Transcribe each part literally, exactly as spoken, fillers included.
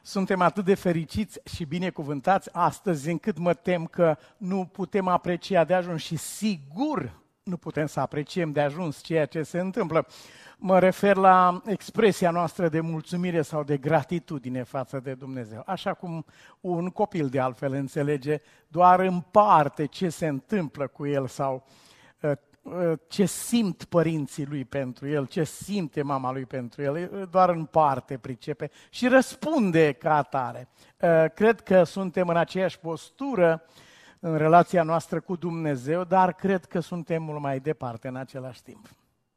Suntem atât de fericiți și binecuvântați astăzi încât mă tem că nu putem aprecia de ajuns și sigur nu putem să apreciem de ajuns ceea ce se întâmplă. Mă refer la expresia noastră de mulțumire sau de gratitudine față de Dumnezeu. Așa cum un copil de altfel înțelege doar în parte ce se întâmplă cu el sau ce simt părinții lui pentru el, ce simte mama lui pentru el, doar în parte pricepe și răspunde ca atare. Cred că suntem în aceeași postură în relația noastră cu Dumnezeu, dar cred că suntem mult mai departe în același timp.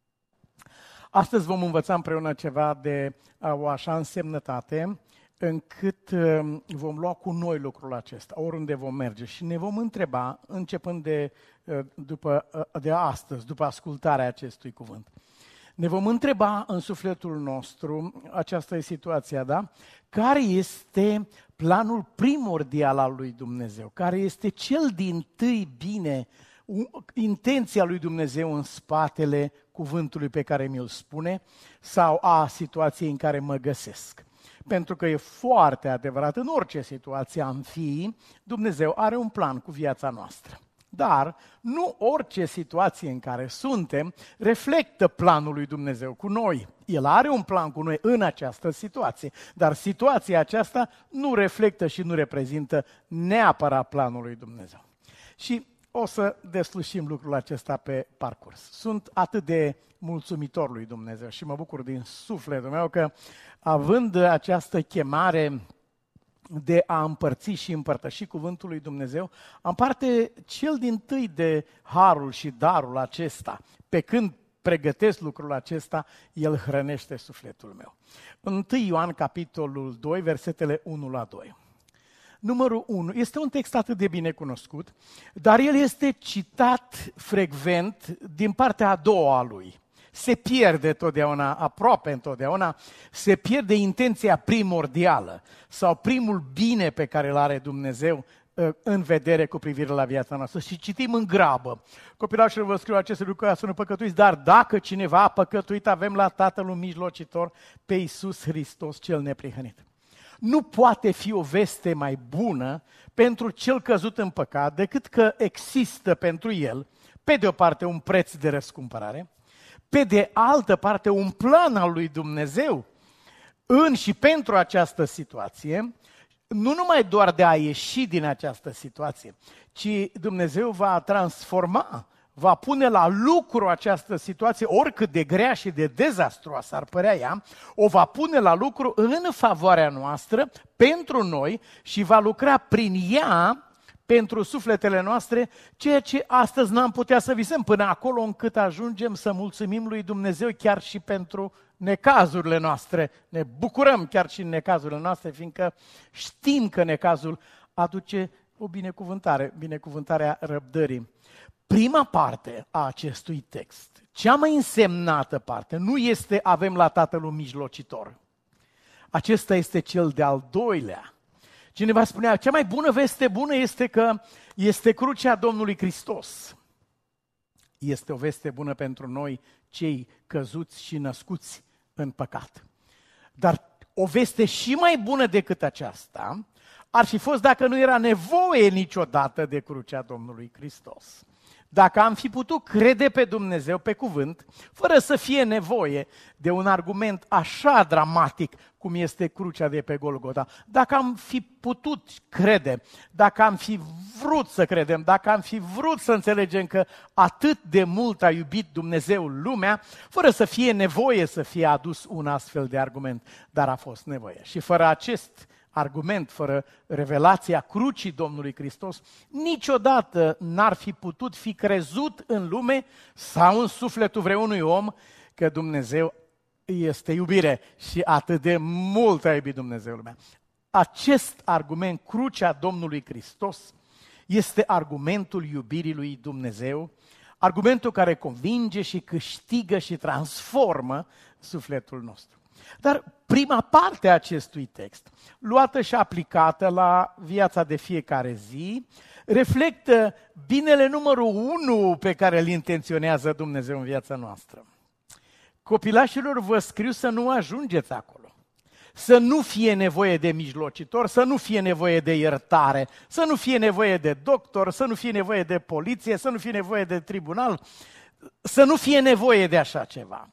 Astăzi vom învăța împreună ceva de o așa însemnătate încât vom lua cu noi lucrul acesta, oriunde vom merge și ne vom întreba, începând de, după, de astăzi, după ascultarea acestui cuvânt. Ne vom întreba în sufletul nostru, aceasta e situația, da? Care este planul primordial al lui Dumnezeu? Care este cel dintâi bine, intenția lui Dumnezeu în spatele cuvântului pe care mi-l spune sau a situației în care mă găsesc? Pentru că e foarte adevărat, în orice situație am fi, Dumnezeu are un plan cu viața noastră. Dar nu orice situație în care suntem reflectă planul lui Dumnezeu cu noi. El are un plan cu noi în această situație, dar situația aceasta nu reflectă și nu reprezintă neapărat planul lui Dumnezeu. Și o să deslușim lucrul acesta pe parcurs. Sunt atât de mulțumitor lui Dumnezeu și mă bucur din sufletul meu că, având această chemare de a împărți și împărtăși cuvântul lui Dumnezeu, am parte cel dintâi de harul și darul acesta. Pe când pregătesc lucrul acesta, el hrănește sufletul meu. întâi Ioan, capitolul doi, versetele unu la doi. Numărul unu este un text atât de bine cunoscut, dar el este citat frecvent din partea a doua a lui. Se pierde totdeauna, aproape întotdeauna, se pierde intenția primordială sau primul bine pe care îl are Dumnezeu în vedere cu privire la viața noastră. Și citim în grabă. Copilașilor, vă scriu aceste lucruri ca să nu păcătuiți, dar dacă cineva a păcătuit, avem la Tatăl un mijlocitor, pe Iisus Hristos cel neprihănit. Nu poate fi o veste mai bună pentru cel căzut în păcat decât că există pentru el, pe de o parte, un preț de răscumpărare, pe de altă parte, un plan al lui Dumnezeu în și pentru această situație, nu numai doar de a ieși din această situație, ci Dumnezeu va transforma, va pune la lucru această situație, oricât de grea și de dezastruoasă ar părea ea, o va pune la lucru în favoarea noastră, pentru noi și va lucra prin ea pentru sufletele noastre, ceea ce astăzi n-am putea să visăm, până acolo încât ajungem să mulțumim lui Dumnezeu chiar și pentru necazurile noastre. Ne bucurăm chiar și în necazurile noastre, fiindcă știm că necazul aduce o binecuvântare, binecuvântarea răbdării. Prima parte a acestui text, cea mai însemnată parte, nu este avem la Tatăl un mijlocitor. Acesta este cel de-al doilea. Cineva spunea, cea mai bună veste bună este că este crucea Domnului Hristos. Este o veste bună pentru noi, cei căzuți și născuți în păcat. Dar o veste și mai bună decât aceasta ar fi fost dacă nu era nevoie niciodată de crucea Domnului Hristos. Dacă am fi putut crede pe Dumnezeu pe cuvânt, fără să fie nevoie de un argument așa dramatic cum este crucea de pe Golgota, dacă am fi putut crede, dacă am fi vrut să credem, dacă am fi vrut să înțelegem că atât de mult a iubit Dumnezeu lumea, fără să fie nevoie să fie adus un astfel de argument, dar a fost nevoie. Și fără acest argument, fără revelația crucii Domnului Hristos, niciodată n-ar fi putut fi crezut în lume sau în sufletul vreunui om că Dumnezeu este iubire și atât de mult a iubit Dumnezeu lumea. Acest argument, crucea Domnului Hristos, este argumentul iubirii lui Dumnezeu, argumentul care convinge și câștigă și transformă sufletul nostru. Dar prima parte a acestui text, luată și aplicată la viața de fiecare zi, reflectă binele numărul unu pe care îl intenționează Dumnezeu în viața noastră. Copilașilor, vă scriu să nu ajungeți acolo. să nu fie nevoie de mijlocitor, să nu fie nevoie de iertare, să nu fie nevoie de doctor, să nu fie nevoie de poliție, să nu fie nevoie de tribunal, să nu fie nevoie de așa ceva.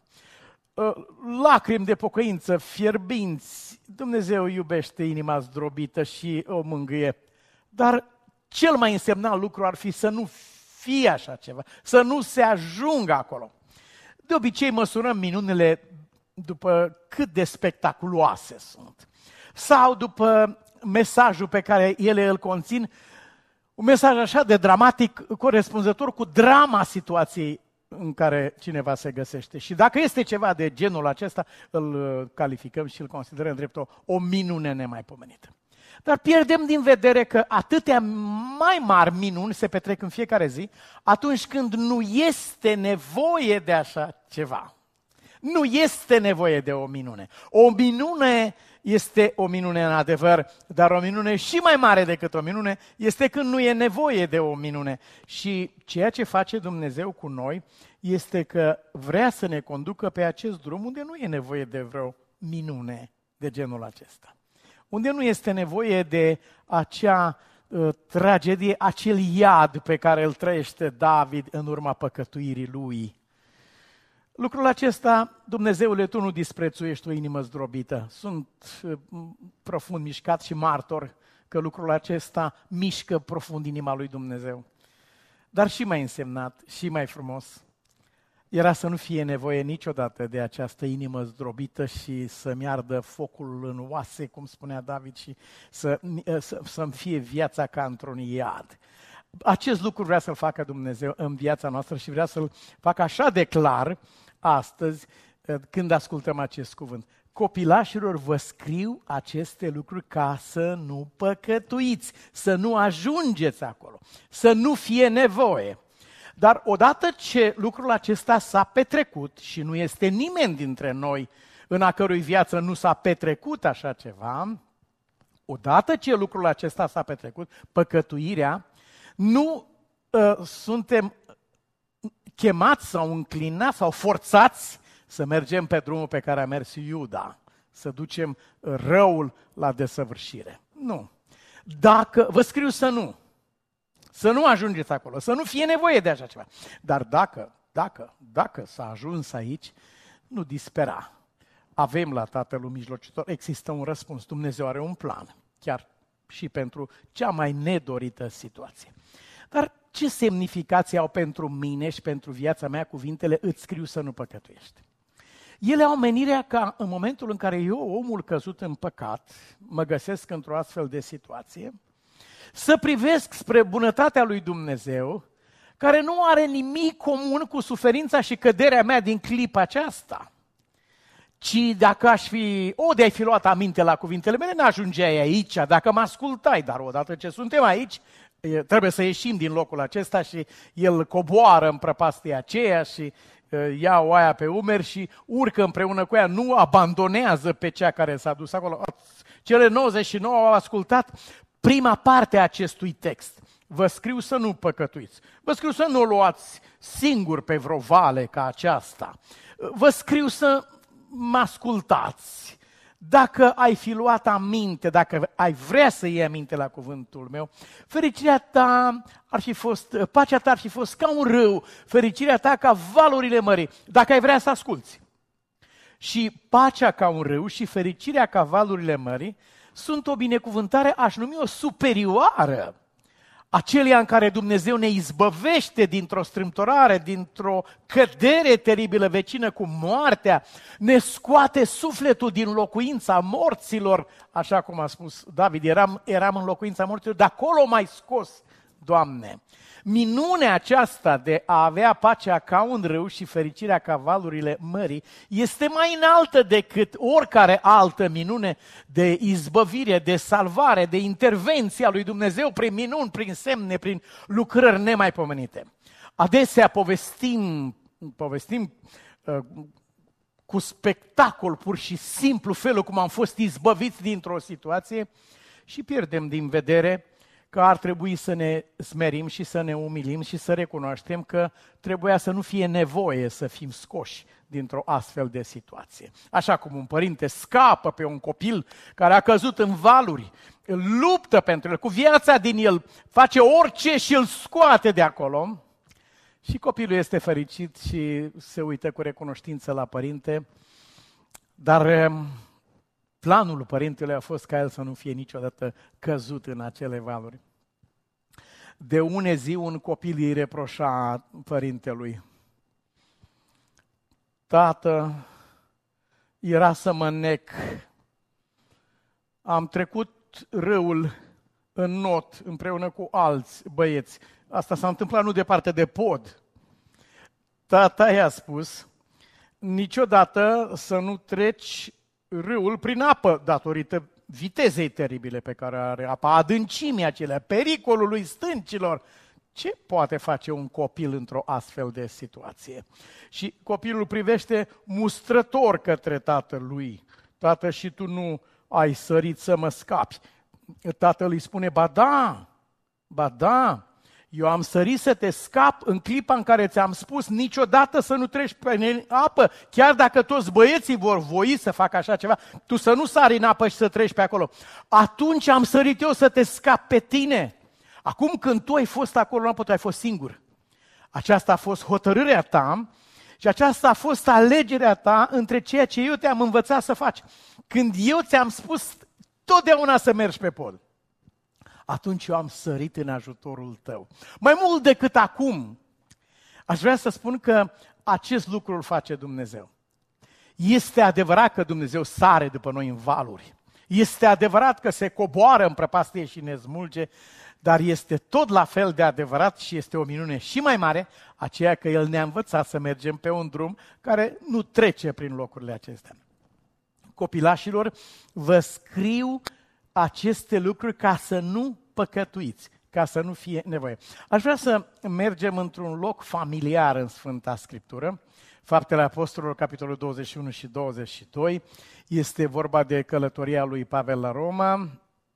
Lacrimi de pocăință, fierbinți, Dumnezeu iubește inima zdrobită și o mângâie, dar cel mai însemnat lucru ar fi să nu fie așa ceva, să nu se ajungă acolo. De obicei măsurăm minunile după cât de spectaculoase sunt sau după mesajul pe care ele îl conțin, un mesaj așa de dramatic corespunzător cu drama situației în care cineva se găsește. Și dacă este ceva de genul acesta, îl calificăm și îl considerăm drept o, o minune nemaipomenită. Dar pierdem din vedere că atâtea mai mari minuni se petrec în fiecare zi atunci când nu este nevoie de așa ceva. Nu este nevoie de o minune. O minune este o minune în adevăr, dar o minune și mai mare decât o minune este când nu e nevoie de o minune. Și ceea ce face Dumnezeu cu noi este că vrea să ne conducă pe acest drum unde nu e nevoie de vreo minune de genul acesta. Unde nu este nevoie de acea uh, tragedie, acel iad pe care îl trăiește David în urma păcătuirii lui. Lucrul acesta, Dumnezeule, Tu nu disprețuiești o inimă zdrobită. Sunt uh, profund mișcat și martor că lucrul acesta mișcă profund inima lui Dumnezeu. Dar și mai însemnat, și mai frumos, era să nu fie nevoie niciodată de această inimă zdrobită și să-mi ardă focul în oase, cum spunea David, și să, să, să-mi fie viața ca într-un iad. Acest lucru vrea să-l facă Dumnezeu în viața noastră și vrea să-l facă așa de clar astăzi când ascultăm acest cuvânt. Copilașilor, vă scriu aceste lucruri ca să nu păcătuiți, să nu ajungeți acolo, să nu fie nevoie. Dar odată ce lucrul acesta s-a petrecut și nu este nimeni dintre noi în a cărui viață nu s-a petrecut așa ceva, odată ce lucrul acesta s-a petrecut, păcătuirea, nu uh, suntem chemați sau înclinați sau forțați să mergem pe drumul pe care a mers Iuda, să ducem răul la desăvârșire. Nu. Dacă, vă scriu să nu. Să nu ajungeți acolo, să nu fie nevoie de așa ceva. Dar dacă, dacă, dacă s-a ajuns aici, nu dispera. Avem la Tatălul Mijlocitor, există un răspuns. Dumnezeu are un plan, chiar și pentru cea mai nedorită situație. Dar ce semnificație au pentru mine și pentru viața mea cuvintele îți scriu să nu păcătuiești? Ele au menirea ca în momentul în care eu, omul căzut în păcat, mă găsesc într-o astfel de situație, să privesc spre bunătatea lui Dumnezeu, care nu are nimic comun cu suferința și căderea mea din clipa aceasta. Ci dacă aș fi, o, de-ai fi luat aminte la cuvintele mele, n-ajungeai aici, dacă mă ascultai, dar odată ce suntem aici, trebuie să ieșim din locul acesta și el coboară în prăpastia aceea și ia oaia pe umeri și urcă împreună cu ea, nu abandonează pe cea care s-a dus acolo. Cele nouăzeci și nouă au ascultat prima parte a acestui text. Vă scriu să nu păcătuiți. Vă scriu să nu o luați singur pe vreo vale ca aceasta. Vă scriu să mă ascultați. Dacă ai fi luat aminte, dacă ai vrea să iei aminte la cuvântul meu, fericirea ta ar fi fost, pacea ta ar fi fost ca un râu, fericirea ta ca valurile mării, dacă ai vrea să asculți. Și pacea ca un râu și fericirea ca valurile mării sunt o binecuvântare, aș numi o superioară, acelia în care Dumnezeu ne izbăvește dintr-o strâmtorare, dintr-o cădere teribilă vecină cu moartea, ne scoate sufletul din locuința morților, așa cum a spus David, eram, eram în locuința morților, de acolo m-ai scos, Doamne. Minunea aceasta de a avea pacea ca un râu și fericirea ca valurile mării este mai înaltă decât oricare altă minune de izbăvire, de salvare, de intervenție a lui Dumnezeu prin minuni, prin semne, prin lucrări nemaipomenite. Adesea povestim, povestim uh, cu spectacol pur și simplu felul cum am fost izbăviți dintr-o situație și pierdem din vedere că ar trebui să ne smerim și să ne umilim și să recunoaștem că trebuia să nu fie nevoie să fim scoși dintr-o astfel de situație. Așa cum un părinte scapă pe un copil care a căzut în valuri, îl luptă pentru el, cu viața din el, face orice și îl scoate de acolo, și copilul este fericit și se uită cu recunoștință la părinte, dar planul părintelui a fost ca el să nu fie niciodată căzut în acele valuri. De une zi un copil îi reproșa părintelui: tată, era să mă nec, am trecut râul în not împreună cu alți băieți. Asta s-a întâmplat nu departe de pod. Tata i-a spus: niciodată să nu treci râul prin apă, datorită vitezei teribile pe care are apa, adâncimii acelea, pericolului stâncilor. Ce poate face un copil într-o astfel de situație? Și copilul privește mustrător către tatălui. Tată, și tu nu ai sărit să mă scapi. Tatăl îi spune: ba da, ba da, eu am sărit să te scap în clipa în care ți-am spus niciodată să nu treci pe apă, chiar dacă toți băieții vor voi să facă așa ceva, tu să nu sari în apă și să treci pe acolo. Atunci am sărit eu să te scap pe tine. Acum când tu ai fost acolo în apă, tu ai fost singur. Aceasta a fost hotărârea ta și aceasta a fost alegerea ta între ceea ce eu te-am învățat să faci. Când eu ți-am spus totdeauna să mergi pe pod, atunci eu am sărit în ajutorul tău. Mai mult decât acum, aș vrea să spun că acest lucru îl face Dumnezeu. Este adevărat că Dumnezeu sare după noi în valuri. Este adevărat că se coboară în prăpastie și ne smulge, dar este tot la fel de adevărat și este o minune și mai mare, aceea că El ne-a învățat să mergem pe un drum care nu trece prin locurile acestea. Copilașilor, vă scriu aceste lucruri ca să nu păcătuiți, ca să nu fie nevoie. Aș vrea să mergem într-un loc familiar în Sfânta Scriptură. Faptele Apostolilor, capitolul douăzeci și unu și douăzeci și doi. Este vorba de călătoria lui Pavel la Roma.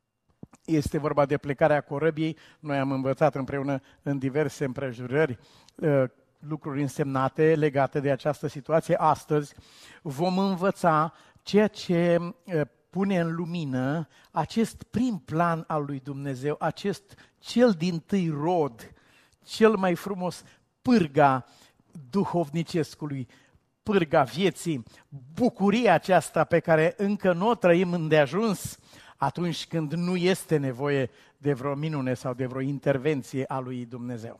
Este vorba de plecarea corăbiei. Noi am învățat împreună în diverse împrejurări lucruri însemnate legate de această situație. Astăzi vom învăța ceea ce pune în lumină acest prim plan al lui Dumnezeu, acest cel dintâi rod, cel mai frumos, pârga duhovnicescului, pârga vieții, bucuria aceasta pe care încă nu o trăim îndeajuns atunci când nu este nevoie de vreo minune sau de vreo intervenție a lui Dumnezeu.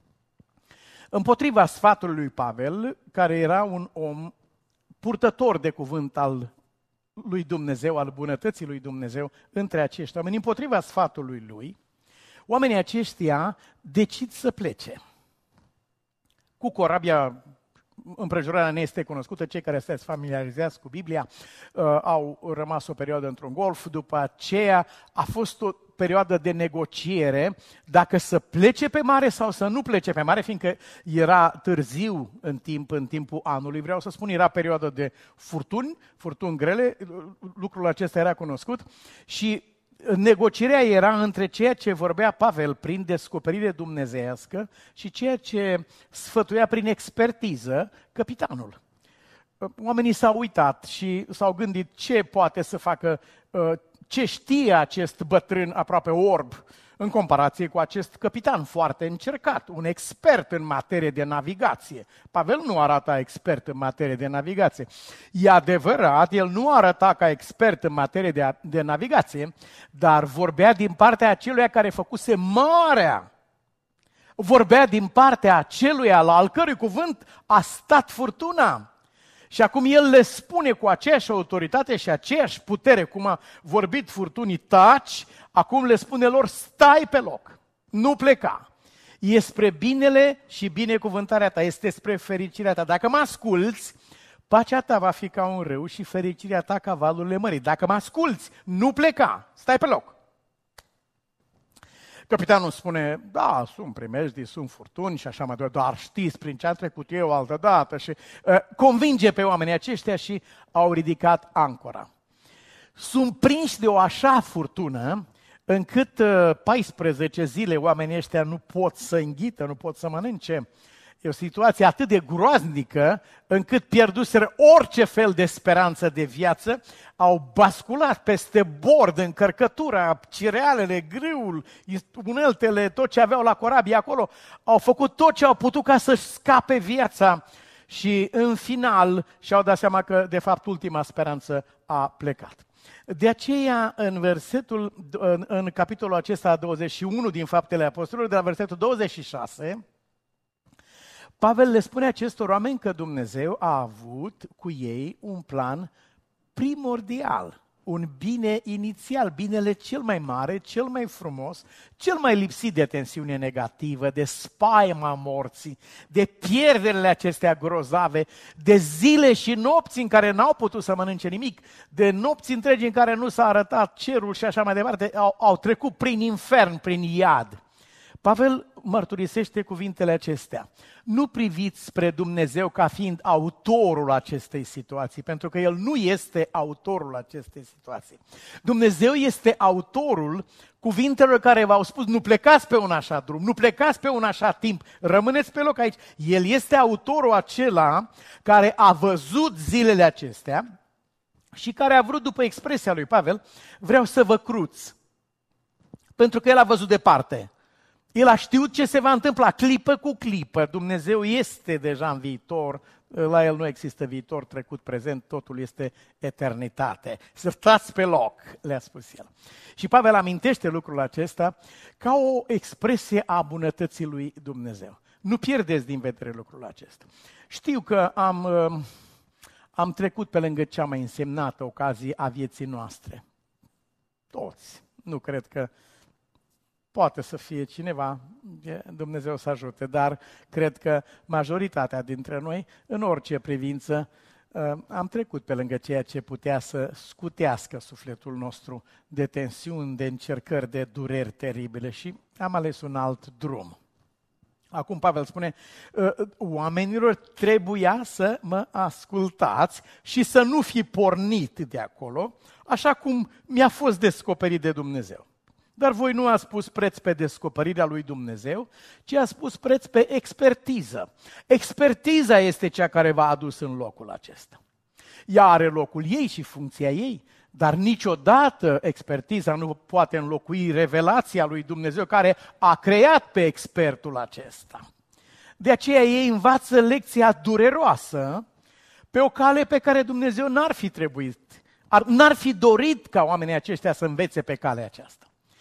Împotriva sfatului lui Pavel, care era un om purtător de cuvânt al lui Dumnezeu, al bunătății lui Dumnezeu între acești oameni, împotriva sfatului lui, oamenii aceștia decid să plece. Cu corabia, împrejurarea ne este cunoscută, cei care sunteți familiarizați cu Biblia uh, au rămas o perioadă într-un golf, după aceea a fost o perioadă de negociere dacă să plece pe mare sau să nu plece pe mare, fiindcă era târziu în timp, în timpul anului, vreau să spun, era perioadă de furtuni, furtuni grele, lucrul acesta era cunoscut și negocierea era între ceea ce vorbea Pavel prin descoperire dumnezeiască și ceea ce sfătuia prin expertiză capitanul. Oamenii s-au uitat și s-au gândit ce poate să facă, ce știe acest bătrân aproape orb în comparație cu acest capitan foarte încercat, un expert în materie de navigație. Pavel nu arăta expert în materie de navigație. E adevărat, el nu arăta ca expert în materie de, de navigație, dar vorbea din partea aceluia care făcuse marea. Vorbea din partea aceluia la al cărui cuvânt a stat furtuna. Și acum el le spune cu aceeași autoritate și aceeași putere, cum a vorbit furtunii, taci, acum le spune lor, stai pe loc, nu pleca. E spre binele și binecuvântarea ta, este spre fericirea ta. Dacă mă asculți, pacea ta va fi ca un râu și fericirea ta ca valurile mării. Dacă mă asculți, nu pleca, stai pe loc. Capitanul spune, da, sunt primejdii, sunt furtuni și așa mai departe, dar știți prin ce am trecut eu altă dată și uh, convinge pe oamenii aceștia și au ridicat ancora. Sunt prinși de o așa furtună încât paisprezece zile oamenii ăștia nu pot să înghită, nu pot să mănânce. E o situație atât de groaznică încât pierduseră orice fel de speranță de viață, au basculat peste bord, încărcătura, cerealele, grâul, uneltele, tot ce aveau la corabie acolo, au făcut tot ce au putut ca să-și scape viața și în final și-au dat seama că de fapt ultima speranță a plecat. De aceea, în versetul, în, în capitolul acesta douăzeci și unu din Faptele Apostolilor, de la versetul douăzeci și șase, Pavel le spune acestor oameni că Dumnezeu a avut cu ei un plan primordial, un bine inițial, binele cel mai mare, cel mai frumos, cel mai lipsit de tensiune negativă, de spaima morții, de pierderile acestea grozave, de zile și nopți în care n-au putut să mănânce nimic, de nopți întregi în care nu s-a arătat cerul și așa mai departe, au, au trecut prin infern, prin iad. Pavel mărturisește cuvintele acestea. Nu priviți spre Dumnezeu ca fiind autorul acestei situații, pentru că El nu este autorul acestei situații. Dumnezeu este autorul cuvintelor care v-au spus, nu plecați pe un așa drum, nu plecați pe un așa timp, rămâneți pe loc aici. El este autorul acela care a văzut zilele acestea și care a vrut, după expresia lui Pavel, vreau să vă cruț, pentru că El a văzut departe. El a știut ce se va întâmpla clipă cu clipă. Dumnezeu este deja în viitor, la El nu există viitor, trecut, prezent, totul este eternitate. Să stați pe loc, le-a spus El. Și Pavel amintește lucrul acesta ca o expresie a bunătății lui Dumnezeu. Nu pierdeți din vedere lucrul acesta. Știu că am, am trecut pe lângă cea mai însemnată ocazie a vieții noastre. Toți. Nu cred că poate să fie cineva, Dumnezeu să ajute, dar cred că majoritatea dintre noi, în orice privință, am trecut pe lângă ceea ce putea să scutească sufletul nostru de tensiuni, de încercări, de dureri teribile și am ales un alt drum. Acum Pavel spune, oamenilor trebuia să mă ascultați și să nu fi pornit de acolo, așa cum mi-a fost descoperit de Dumnezeu. Dar voi nu ați pus preț pe descoperirea lui Dumnezeu, ci ați pus preț pe expertiză. Expertiza este cea care v-a adus în locul acesta. Ea are locul ei și funcția ei, dar niciodată expertiza nu poate înlocui revelația lui Dumnezeu care a creat pe expertul acesta. De aceea ei învață lecția dureroasă pe o cale pe care Dumnezeu n-ar fi trebuit, ar, n-ar fi dorit ca oamenii aceștia să învețe pe calea aceasta.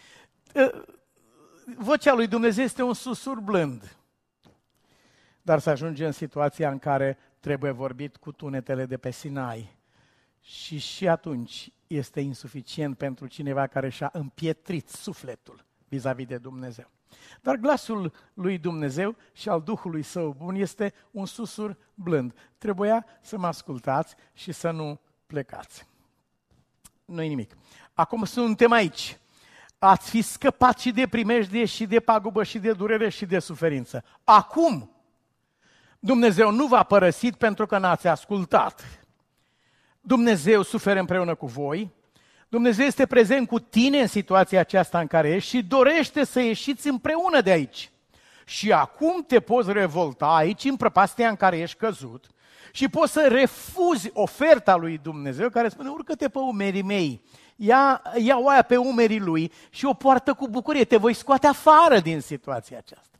Vocea lui Dumnezeu este un susur blând, dar se ajunge în situația în care trebuie vorbit cu tunetele de pe Sinai și și atunci este insuficient pentru cineva care și-a împietrit sufletul vis-a-vis de Dumnezeu. Dar glasul lui Dumnezeu și al Duhului Său bun este un susur blând. Trebuia să mă ascultați și să nu plecați. Nu-i nimic. Acum suntem aici. Ați fi scăpat și de primejdie, și de pagubă, și de durere, și de suferință. Acum, Dumnezeu nu v-a părăsit pentru că n-ați ascultat. Dumnezeu suferă împreună cu voi, Dumnezeu este prezent cu tine în situația aceasta în care ești și dorește să ieșiți împreună de aici. Și acum te poți revolta aici, în prăpastia în care ești căzut, și poți să refuzi oferta lui Dumnezeu care spune, urcă-te pe umerii mei, ia, ia oaia pe umerii lui și o poartă cu bucurie, te voi scoate afară din situația aceasta.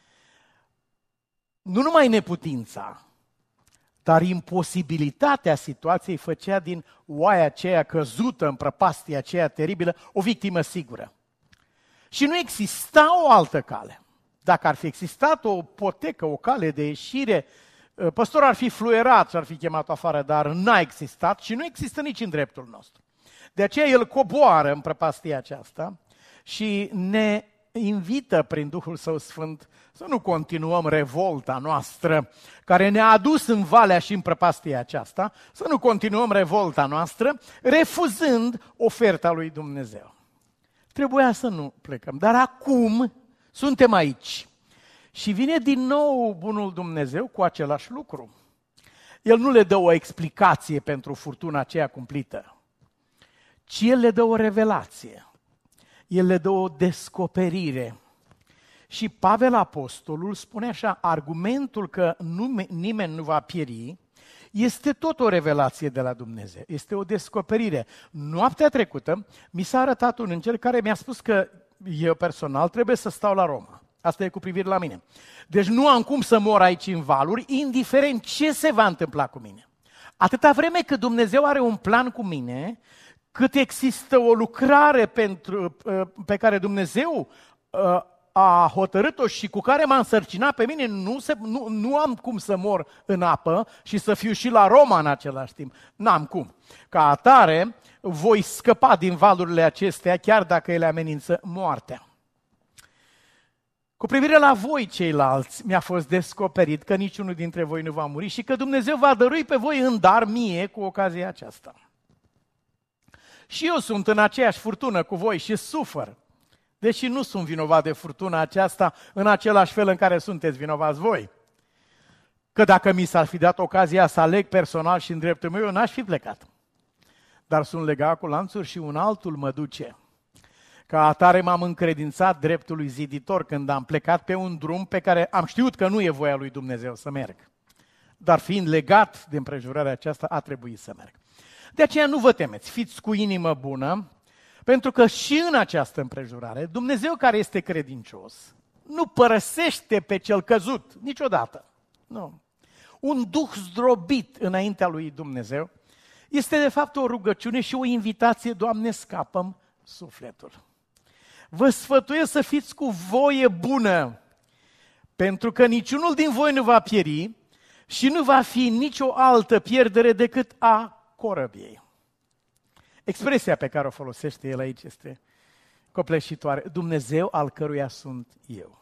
Nu numai neputința, dar imposibilitatea situației făcea din oaia aceea căzută în prăpastia aceea teribilă o victimă sigură. Și nu exista o altă cale. Dacă ar fi existat o potecă, o cale de ieșire, păstorul ar fi fluierat și ar fi chemat afară, dar n-a existat și nu există nici în dreptul nostru. De aceea el coboară în prăpastia aceasta și ne invită prin Duhul Său Sfânt să nu continuăm revolta noastră care ne-a adus în valea și în prăpastia aceasta, să nu continuăm revolta noastră refuzând oferta lui Dumnezeu. Trebuia să nu plecăm, dar acum suntem aici și vine din nou bunul Dumnezeu cu același lucru. El nu le dă o explicație pentru furtuna aceea cumplită, ci El le dă o revelație. El le dă o descoperire. Și Pavel Apostolul spune așa, argumentul că nu, nimeni nu va pieri este tot o revelație de la Dumnezeu, este o descoperire. Noaptea trecută mi s-a arătat un înger care mi-a spus că eu personal trebuie să stau la Roma. Asta e cu privire la mine. Deci nu am cum să mor aici în valuri, indiferent ce se va întâmpla cu mine. Atâta vreme cât Dumnezeu are un plan cu mine, cât există o lucrare pentru, pe care Dumnezeu a hotărât-o și cu care m-a însărcinat pe mine, nu, se, nu, nu am cum să mor în apă și să fiu și la Roma în același timp. N-am cum. Ca atare, voi scăpa din valurile acestea, chiar dacă ele amenință moartea. Cu privire la voi ceilalți, mi-a fost descoperit că niciunul dintre voi nu va muri și că Dumnezeu va dărui pe voi în dar mie cu ocazia aceasta. Și eu sunt în aceeași furtună cu voi și sufăr, deși nu sunt vinovat de furtuna aceasta în același fel în care sunteți vinovați voi. Că dacă mi s-ar fi dat ocazia să aleg personal și în dreptul meu, eu n-aș fi plecat. Dar sunt legat cu lanțuri și un altul mă duce. Ca atare m-am încredințat dreptului ziditor când am plecat pe un drum pe care am știut că nu e voia lui Dumnezeu să merg. Dar fiind legat de împrejurarea aceasta, a trebuit să merg. De aceea nu vă temeți, fiți cu inimă bună, pentru că și în această împrejurare, Dumnezeu care este credincios, nu părăsește pe cel căzut niciodată. Nu. Un duh zdrobit înaintea lui Dumnezeu este de fapt o rugăciune și o invitație, Doamne, scapă-mi sufletul. Vă sfătuiesc să fiți cu voie bună, pentru că niciunul din voi nu va pieri și nu va fi nicio altă pierdere decât a corăbiei. Expresia pe care o folosește el aici este copleșitoare. Dumnezeu al căruia sunt eu.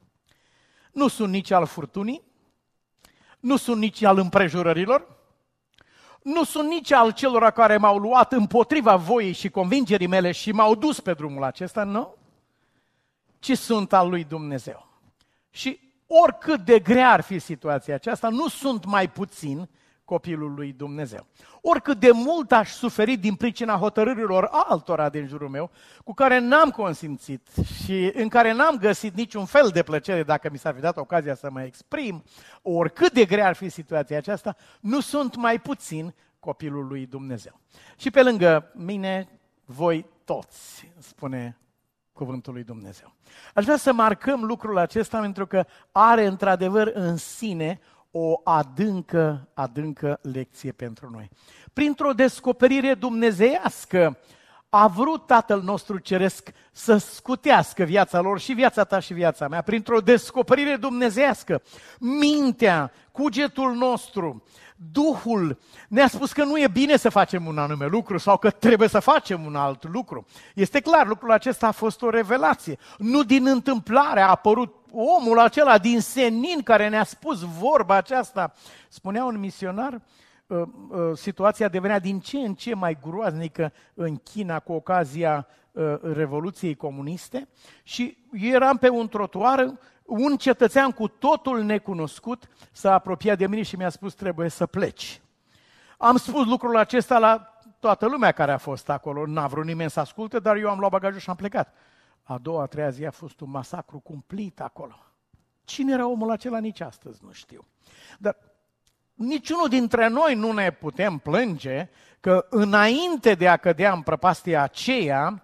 Nu sunt nici al furtunii, nu sunt nici al împrejurărilor, nu sunt nici al celor care m-au luat împotriva voii și convingerii mele și m-au dus pe drumul acesta, nu, ci sunt al lui Dumnezeu. Și oricât de grea ar fi situația aceasta, nu sunt mai puțin copilul lui Dumnezeu. Oricât de mult aș suferi din pricina hotărârilor altora din jurul meu, cu care n-am consimțit și în care n-am găsit niciun fel de plăcere dacă mi s-ar fi dat ocazia să mă exprim, oricât de grea ar fi situația aceasta, nu sunt mai puțin copilul lui Dumnezeu. Și pe lângă mine, voi toți, spune cuvântul lui Dumnezeu. Aș vrea să marcăm lucrul acesta pentru că are într-adevăr în sine o adâncă, adâncă lecție pentru noi. Printr-o descoperire dumnezeiască a vrut Tatăl nostru Ceresc să scutească viața lor și viața ta și viața mea. Printr-o descoperire dumnezeiască, mintea, cugetul nostru, Duhul ne-a spus că nu e bine să facem un anume lucru sau că trebuie să facem un alt lucru. Este clar, lucrul acesta a fost o revelație. Nu din întâmplare a apărut omul acela din senin care ne-a spus vorba aceasta. Spunea un misionar, situația devenea din ce în ce mai groaznică în China cu ocazia Revoluției Comuniste și eram pe un trotuar, un cetățean cu totul necunoscut s-a apropiat de mine și mi-a spus trebuie să pleci. Am spus lucrul acesta la toată lumea care a fost acolo, n-a vrut nimeni să asculte, dar eu am luat bagajul și am plecat. A doua, a treia zi a fost un masacru cumplit acolo. Cine era omul acela nici astăzi nu știu. Dar niciunul dintre noi nu ne putem plânge că înainte de a cădea în prăpastia aceea,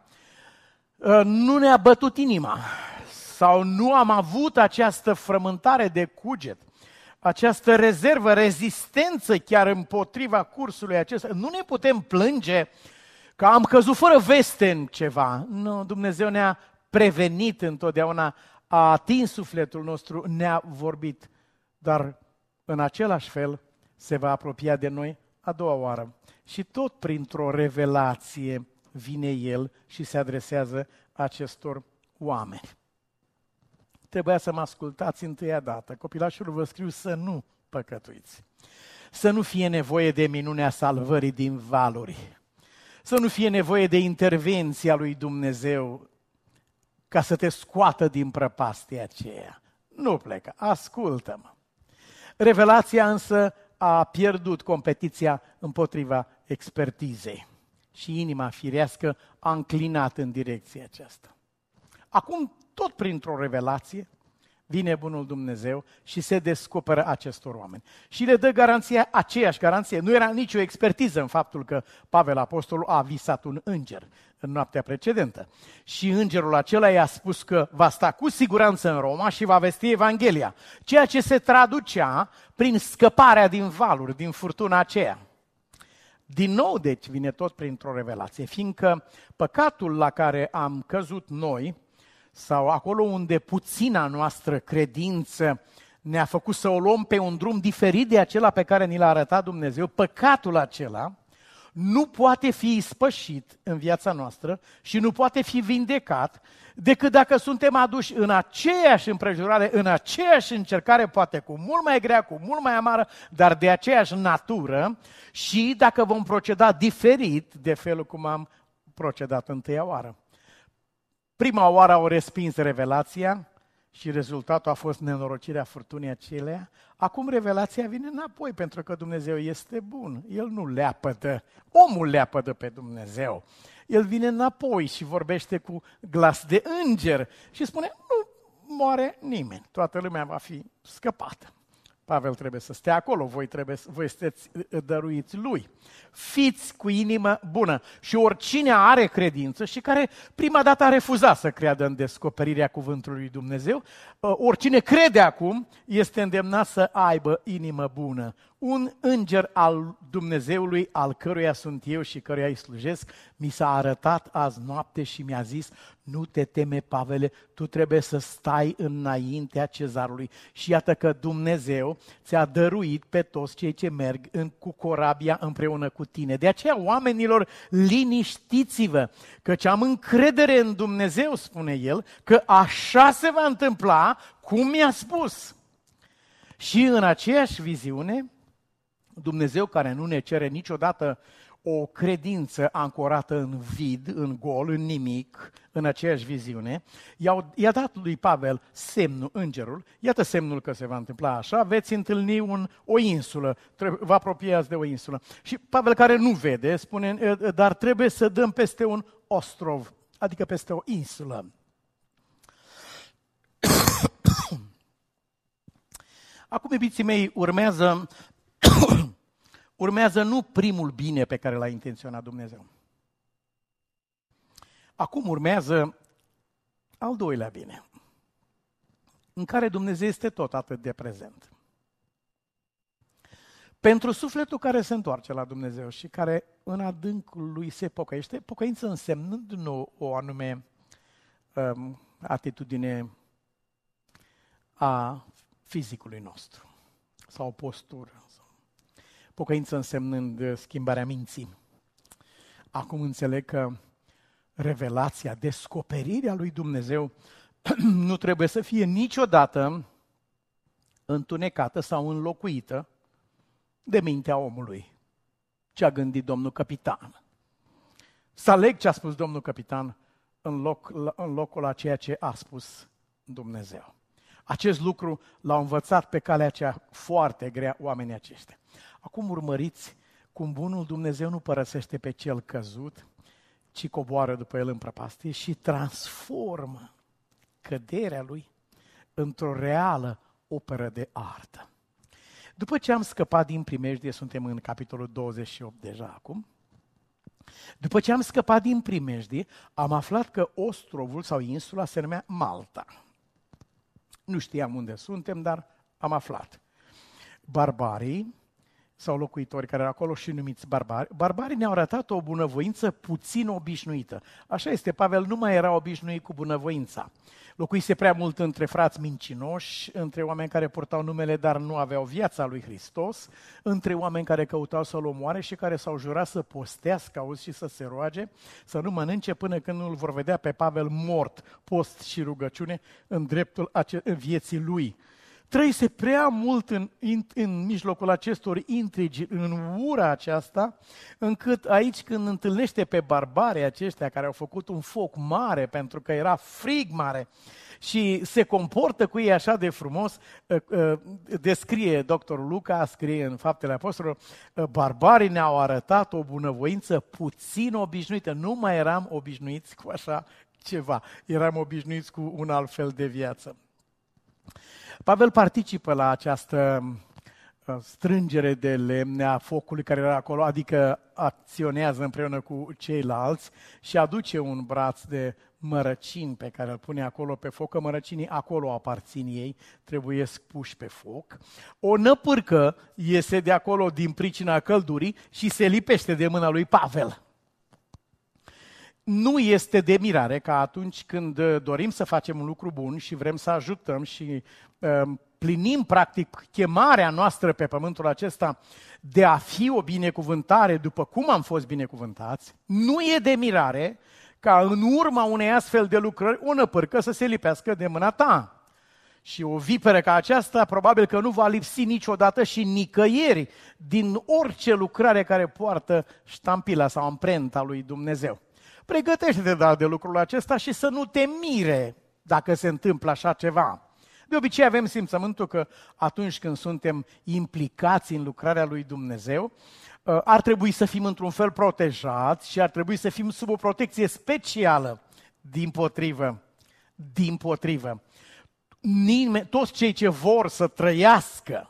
nu ne-a bătut inima sau nu am avut această frământare de cuget, această rezervă, rezistență chiar împotriva cursului acesta. Nu ne putem plânge că am căzut fără veste în ceva. Nu, Dumnezeu ne-a prevenit întotdeauna, a atins sufletul nostru, ne-a vorbit, dar în același fel se va apropia de noi a doua oară. Și tot printr-o revelație vine El și se adresează acestor oameni. Trebuia să mă ascultați întâia dată. Copilașilor, vă scriu să nu păcătuiți. Să nu fie nevoie de minunea salvării din valuri. Să nu fie nevoie de intervenția lui Dumnezeu ca să te scoată din prăpastia aceea. Nu plecă, ascultă-mă. Revelația însă a pierdut competiția împotriva expertizei. și inima firească a înclinat în direcția aceasta. Acum, tot printr-o revelație, vine bunul Dumnezeu și se descoperă acestor oameni. Și le dă garanția, aceeași garanție. Nu era nicio expertiză în faptul că Pavel Apostolul a visat un înger în noaptea precedentă. Și îngerul acela i-a spus că va sta cu siguranță în Roma și va vesti Evanghelia. Ceea ce se traducea prin scăparea din valuri, din furtuna aceea. Din nou, deci, vine tot printr-o revelație, fiindcă păcatul la care am căzut noi, sau acolo unde puțina noastră credință ne-a făcut să o luăm pe un drum diferit de acela pe care ni l-a arătat Dumnezeu, păcatul acela nu poate fi ispășit în viața noastră și nu poate fi vindecat decât dacă suntem aduși în aceeași împrejurare, în aceeași încercare, poate cu mult mai grea, cu mult mai amară, dar de aceeași natură, și dacă vom proceda diferit de felul cum am procedat întâia oară. Prima oară au respins revelația și rezultatul a fost nenorocirea furtunii acelea. Acum revelația vine înapoi pentru că Dumnezeu este bun. El nu leapădă, omul leapădă pe Dumnezeu. El vine înapoi și vorbește cu glas de înger și spune, nu moare nimeni, toată lumea va fi scăpată. Pavel trebuie să stea acolo, voi, trebuie, voi sunteți dăruiți lui. Fiți cu inimă bună. Și oricine are credință și care prima dată a refuzat să creadă în descoperirea cuvântului lui Dumnezeu, oricine crede acum este îndemnat să aibă inimă bună. Un înger al Dumnezeului, al căruia sunt eu și căruia îi slujesc, mi s-a arătat azi noapte și mi-a zis, nu te teme, Pavele, tu trebuie să stai înaintea cezarului. Și iată că Dumnezeu ți-a dăruit pe toți cei ce merg în, cu corabia împreună cu tine. De aceea, oamenilor, liniștiți-vă, căci am încredere în Dumnezeu, spune el, că așa se va întâmpla cum mi-a spus. Și în aceeași viziune, Dumnezeu, care nu ne cere niciodată o credință ancorată în vid, în gol, în nimic, în aceeași viziune, i-a dat lui Pavel semnul, îngerul, iată semnul că se va întâmpla așa, veți întâlni un, o insulă, vă apropiați de o insulă. Și Pavel, care nu vede, spune, dar trebuie să dăm peste un ostrov, adică peste o insulă. Acum, iubiții mei, urmează, urmează nu primul bine pe care l-a intenționat Dumnezeu. Acum urmează al doilea bine, în care Dumnezeu este tot atât de prezent. Pentru sufletul care se întoarce la Dumnezeu și care în adâncul lui se pocăiește, pocăință însemnând nu o anume um, atitudine a fizicului nostru sau o postură. Pocăință însemnând schimbarea minții. Acum înțeleg că revelația, descoperirea lui Dumnezeu nu trebuie să fie niciodată întunecată sau înlocuită de mintea omului. Ce a gândit domnul capitan? Să aleg ce a spus domnul capitan în, loc, în locul a ceea ce a spus Dumnezeu. Acest lucru l-au învățat pe calea cea foarte grea oamenii aceștia. Acum urmăriți cum bunul Dumnezeu nu părăsește pe cel căzut, ci coboară după el în prăpastie și transformă căderea lui într-o reală operă de artă. După ce am scăpat din primejdie, suntem în capitolul douăzeci și opt deja acum, după ce am scăpat din primejdie, am aflat că ostrovul sau insula se numea Malta. Nu știam unde suntem, dar am aflat. Barbarii sau locuitori care erau acolo și numiți barbari, barbarii ne-au arătat o bunăvoință puțin obișnuită. Așa este, Pavel nu mai era obișnuit cu bunăvoința. Locuise prea mult între frați mincinoși, între oameni care purtau numele, dar nu aveau viața lui Hristos, între oameni care căutau să-l omoare și care s-au jurat să postească, auzi, și să se roage, să nu mănânce până când nu-l vor vedea pe Pavel mort, post și rugăciune, în dreptul vieții lui. trăise prea mult în, în, în mijlocul acestor intrigi, în ura aceasta, încât aici când întâlnește pe barbarii aceștia care au făcut un foc mare pentru că era frig mare și se comportă cu ei așa de frumos, descrie doctorul Luca, scrie în Faptele Apostolilor, barbarii ne-au arătat o bunăvoință puțin obișnuită. Nu mai eram obișnuiți cu așa ceva, eram obișnuiți cu un alt fel de viață. Pavel participă la această strângere de lemne a focului care era acolo, adică acționează împreună cu ceilalți și aduce un braț de mărăcini pe care îl pune acolo pe foc, că mărăcinii acolo aparțin ei, trebuie puși pe foc. O năpârcă iese de acolo din pricina căldurii și se lipește de mâna lui Pavel. Nu este de mirare că atunci când dorim să facem un lucru bun și vrem să ajutăm și uh, plinim practic chemarea noastră pe pământul acesta de a fi o binecuvântare după cum am fost binecuvântați, nu e de mirare ca în urma unei astfel de lucrări o năpârcă să se lipească de mâna ta. Și o viperă ca aceasta probabil că nu va lipsi niciodată și nicăieri din orice lucrare care poartă ștampila sau amprenta lui Dumnezeu. Pregătește-te dar de lucrul acesta și să nu te mire dacă se întâmplă așa ceva. De obicei avem simțământul că atunci când suntem implicați în lucrarea lui Dumnezeu, ar trebui să fim într-un fel protejați și ar trebui să fim sub o protecție specială. Dimpotrivă, dimpotrivă. Nimeni, toți cei ce vor să trăiască,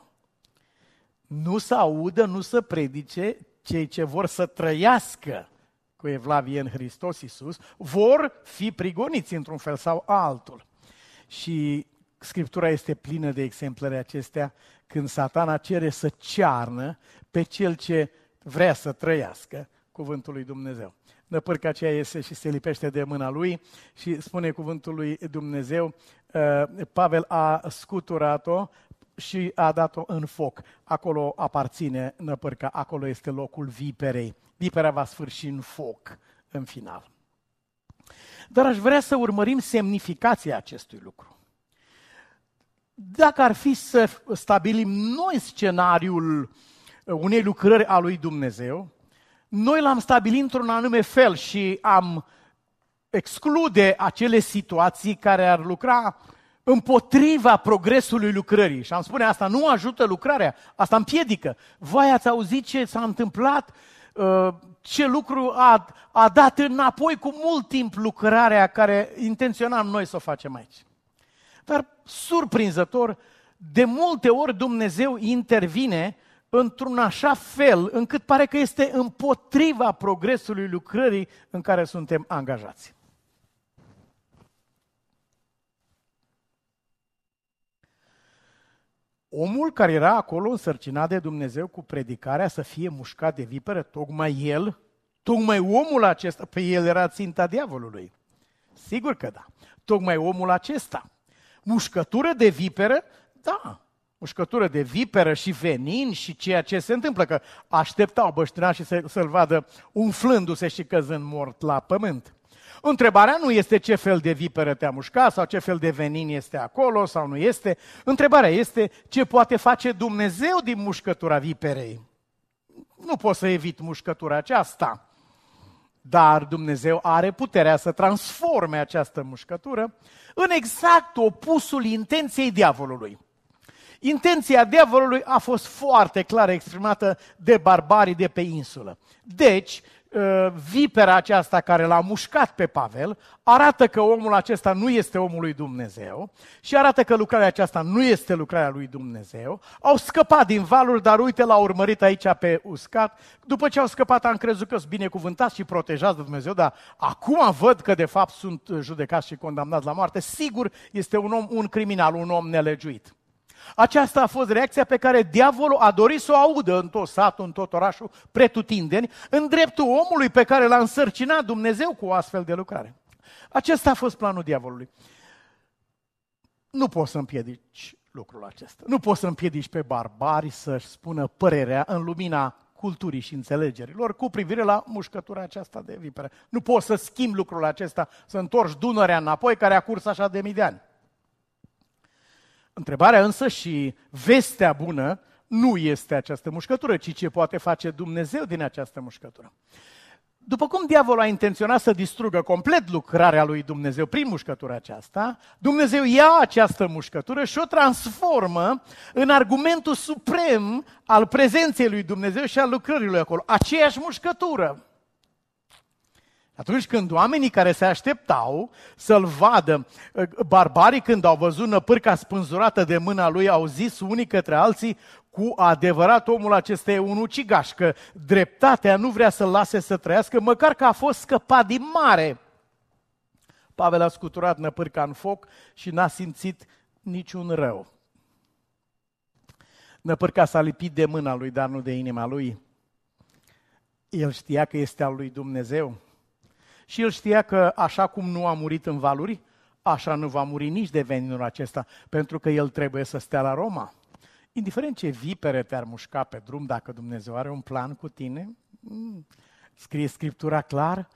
nu să audă, nu să predice, cei ce vor să trăiască cu evlavie în Hristos Iisus, vor fi prigoniți într-un fel sau altul. Și Scriptura este plină de exemplele acestea când Satana cere să cearnă pe cel ce vrea să trăiască cuvântul lui Dumnezeu. Năpârca aceea iese și se lipește de mâna lui și spune cuvântul lui Dumnezeu, Pavel a scuturat-o și a dat-o în foc. Acolo aparține năpârca, acolo este locul viperei. Vipera va sfârși în foc în final. Dar aș vrea să urmărim semnificația acestui lucru. Dacă ar fi să stabilim noi scenariul unei lucrări a lui Dumnezeu, noi l-am stabilit într-un anume fel și am exclude acele situații care ar lucra împotriva progresului lucrării. Și am spune, asta nu ajută lucrarea, asta împiedică. Voi ați auzit ce s-a întâmplat? Ce lucru a, a dat înapoi cu mult timp lucrarea care intenționam noi să o facem aici. Dar, surprinzător, de multe ori Dumnezeu intervine într-un așa fel încât pare că este împotriva progresului lucrării în care suntem angajați. Omul care era acolo însărcinat de Dumnezeu cu predicarea să fie mușcat de viperă, tocmai el, tocmai omul acesta, pe el era ținta diavolului. Sigur că da. Tocmai omul acesta. Mușcătură de viperă? Da. Mușcătură de viperă și venin și ceea ce se întâmplă, că așteptau băștinașii să, să-l vadă umflându-se și căzând mort la pământ. Întrebarea nu este ce fel de viperă te-a mușcat sau ce fel de venin este acolo sau nu este. Întrebarea este ce poate face Dumnezeu din mușcătura viperei. Nu poți să eviti mușcătura aceasta, dar Dumnezeu are puterea să transforme această mușcătură în exact opusul intenției diavolului. Intenția diavolului a fost foarte clar exprimată de barbarii de pe insulă. Deci, vipera aceasta care l-a mușcat pe Pavel arată că omul acesta nu este omul lui Dumnezeu și arată că lucrarea aceasta nu este lucrarea lui Dumnezeu. Au scăpat din valuri, dar uite, l-au urmărit aici pe uscat. După ce au scăpat, am crezut că sunt binecuvântați și protejați de Dumnezeu, dar acum văd că de fapt sunt judecați și condamnați la moarte. Sigur, este un om, un criminal, un om nelegiuit. Aceasta a fost reacția pe care diavolul a dorit să o audă în tot satul, în tot orașul, pretutindeni, în dreptul omului pe care l-a însărcinat Dumnezeu cu o astfel de lucrare. Acesta a fost planul diavolului. Nu poți să împiedici lucrul acesta. Nu poți să împiedici pe barbari să-și spună părerea în lumina culturii și înțelegerilor cu privire la mușcătura aceasta de viperă. Nu poți să schimbi lucrul acesta, să întorci Dunărea înapoi, care a curs așa de mii de ani. Întrebarea însă și vestea bună nu este această mușcătură, ci ce poate face Dumnezeu din această mușcătură. După cum diavolul a intenționat să distrugă complet lucrarea lui Dumnezeu prin mușcătura aceasta, Dumnezeu ia această mușcătură și o transformă în argumentul suprem al prezenței lui Dumnezeu și al lucrării lui acolo. Aceeași mușcătură. Atunci când oamenii care se așteptau să-l vadă, barbarii când au văzut năpârca spânzurată de mâna lui, au zis unii către alții, cu adevărat omul acesta e un ucigaș, că dreptatea nu vrea să-l lase să trăiască, măcar că a fost scăpat din mare. Pavel a scuturat năpârca în foc și n-a simțit niciun rău. Năpârca s-a lipit de mâna lui, dar nu de inima lui. El știa că este al lui Dumnezeu. Și el știa că așa cum nu a murit în valuri, așa nu va muri nici de veninul acesta, pentru că el trebuie să stea la Roma. Indiferent ce vipere te-ar mușca pe drum, dacă Dumnezeu are un plan cu tine, scrie Scriptura clar,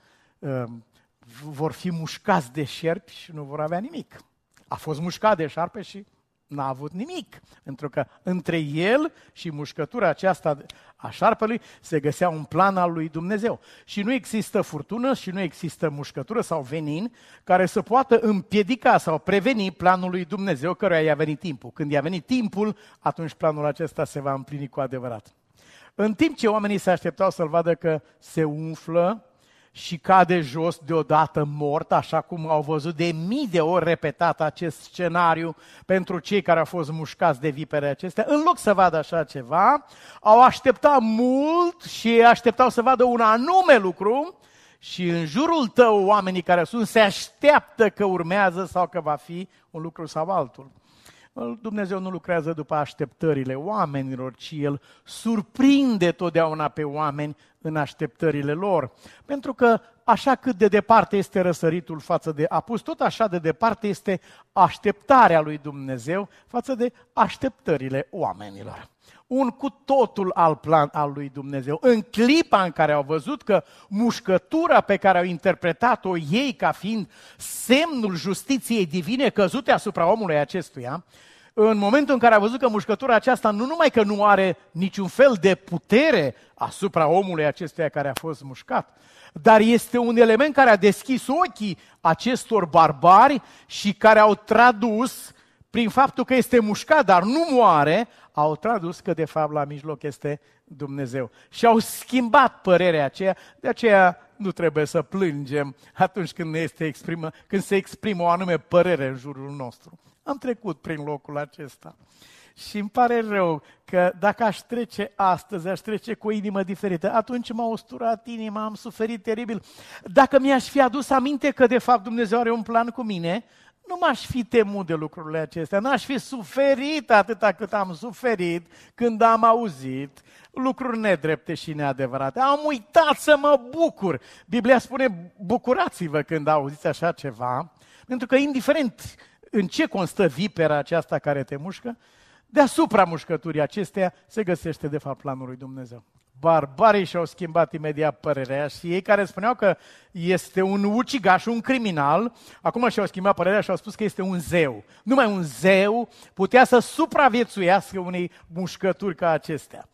vor fi mușcați de șerpi și nu vor avea nimic. A fost mușcat de șarpe și n-a avut nimic, pentru că între el și mușcătura aceasta a șarpelui se găsea un plan al lui Dumnezeu. Și nu există furtună și nu există mușcătură sau venin care să poată împiedica sau preveni planul lui Dumnezeu căruia i-a venit timpul. Când i-a venit timpul, atunci planul acesta se va împlini cu adevărat. În timp ce oamenii se așteptau să-l vadă că se umflă și cade jos deodată mort, așa cum au văzut de mii de ori repetat acest scenariu pentru cei care au fost mușcați de vipere acestea, în loc să vadă așa ceva, au așteptat mult și așteptau să vadă un anume lucru și în jurul tău oamenii care sunt se așteaptă că urmează sau că va fi un lucru sau altul. Dumnezeu nu lucrează după așteptările oamenilor, ci El surprinde totdeauna pe oameni în așteptările lor. Pentru că așa cât de departe este răsăritul față de apus, tot așa de departe este așteptarea lui Dumnezeu față de așteptările oamenilor. Un cu totul alt plan al lui Dumnezeu. În clipa în care au văzut că mușcătura pe care au interpretat-o ei ca fiind semnul justiției divine căzute asupra omului acestuia, în momentul în care au văzut că mușcătura aceasta nu numai că nu are niciun fel de putere asupra omului acestuia care a fost mușcat, dar este un element care a deschis ochii acestor barbari și care au tradus, prin faptul că este mușcat, dar nu moare, au tradus că de fapt la mijloc este Dumnezeu. Și au schimbat părerea aceea, de aceea nu trebuie să plângem atunci când, ne este exprimă, când se exprimă o anume părere în jurul nostru. Am trecut prin locul acesta și îmi pare rău că dacă aș trece astăzi, aș trece cu o inimă diferită. Atunci m-a usturat inima, am suferit teribil. Dacă mi-aș fi adus aminte că de fapt Dumnezeu are un plan cu mine, nu m-aș fi temut de lucrurile acestea, n-aș fi suferit atâta cât am suferit când am auzit lucruri nedrepte și neadevărate. Am uitat să mă bucur. Biblia spune, bucurați-vă când auziți așa ceva, pentru că indiferent în ce constă vipera aceasta care te mușcă, deasupra mușcăturii acesteia se găsește de fapt planul lui Dumnezeu. Barbarii și-au schimbat imediat părerea și ei care spuneau că este un ucigaș, un criminal, acum și-au schimbat părerea și au spus că este un zeu. Numai un zeu putea să supraviețuiască unei mușcături ca acestea.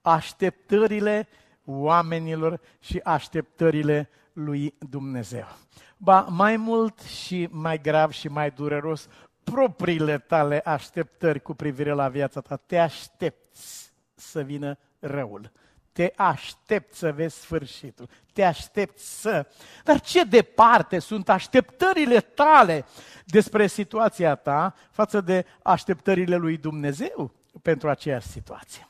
Așteptările oamenilor și așteptările lui Dumnezeu. Ba, mai mult și mai grav și mai dureros, propriile tale așteptări cu privire la viața ta. Te aștepți să vină răul. Te aștepți să vezi sfârșitul. Te aștepți să... Dar ce departe sunt așteptările tale despre situația ta față de așteptările lui Dumnezeu pentru aceeași situație.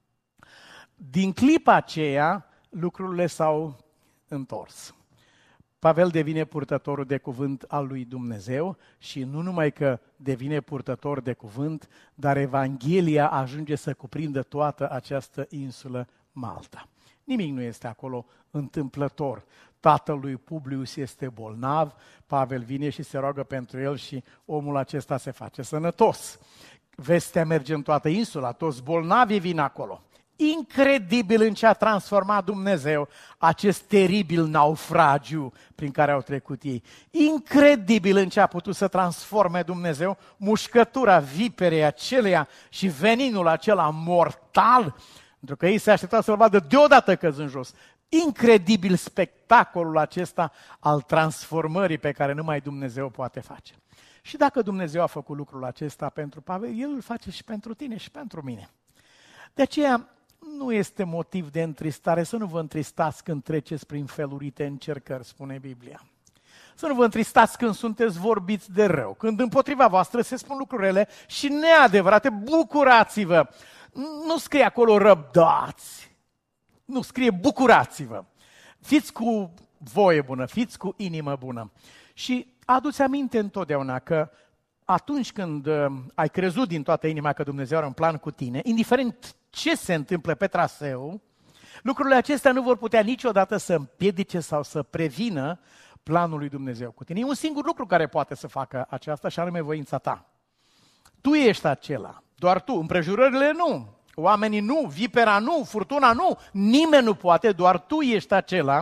Din clipa aceea, lucrurile s-au întors. Pavel devine purtătorul de cuvânt al lui Dumnezeu și nu numai că devine purtător de cuvânt, dar Evanghelia ajunge să cuprindă toată această insulă Malta. Nimic nu este acolo întâmplător. Tatălui Publius este bolnav, Pavel vine și se roagă pentru el și omul acesta se face sănătos. Vestea merge în toată insula, toți bolnavii vin acolo. Incredibil în ce a transformat Dumnezeu acest teribil naufragiu prin care au trecut ei. Incredibil în ce a putut să transforme Dumnezeu mușcătura viperei aceleia și veninul acela mortal, pentru că ei se așteptau să-l vadă deodată căzând jos. Incredibil spectacolul acesta al transformării pe care numai Dumnezeu poate face. Și dacă Dumnezeu a făcut lucrul acesta pentru Pavel, El îl face și pentru tine și pentru mine. De aceea nu este motiv de întristare, să nu vă întristați când treceți prin felurite încercări, spune Biblia. Să nu vă întristați când sunteți vorbiți de rău, când împotriva voastră se spun lucrurile și neadevărate, bucurați-vă. Nu scrie acolo răbdați, nu scrie bucurați-vă. Fiți cu voie bună, fiți cu inimă bună. Și adu-ți aminte întotdeauna că atunci când ai crezut din toată inima că Dumnezeu are un plan cu tine, indiferent ce se întâmplă pe traseu, lucrurile acestea nu vor putea niciodată să împiedice sau să prevină planul lui Dumnezeu cu tine. E un singur lucru care poate să facă aceasta și anume voința ta. Tu ești acela, doar tu, împrejurările nu, oamenii nu, vipera nu, furtuna nu, nimeni nu poate, doar tu ești acela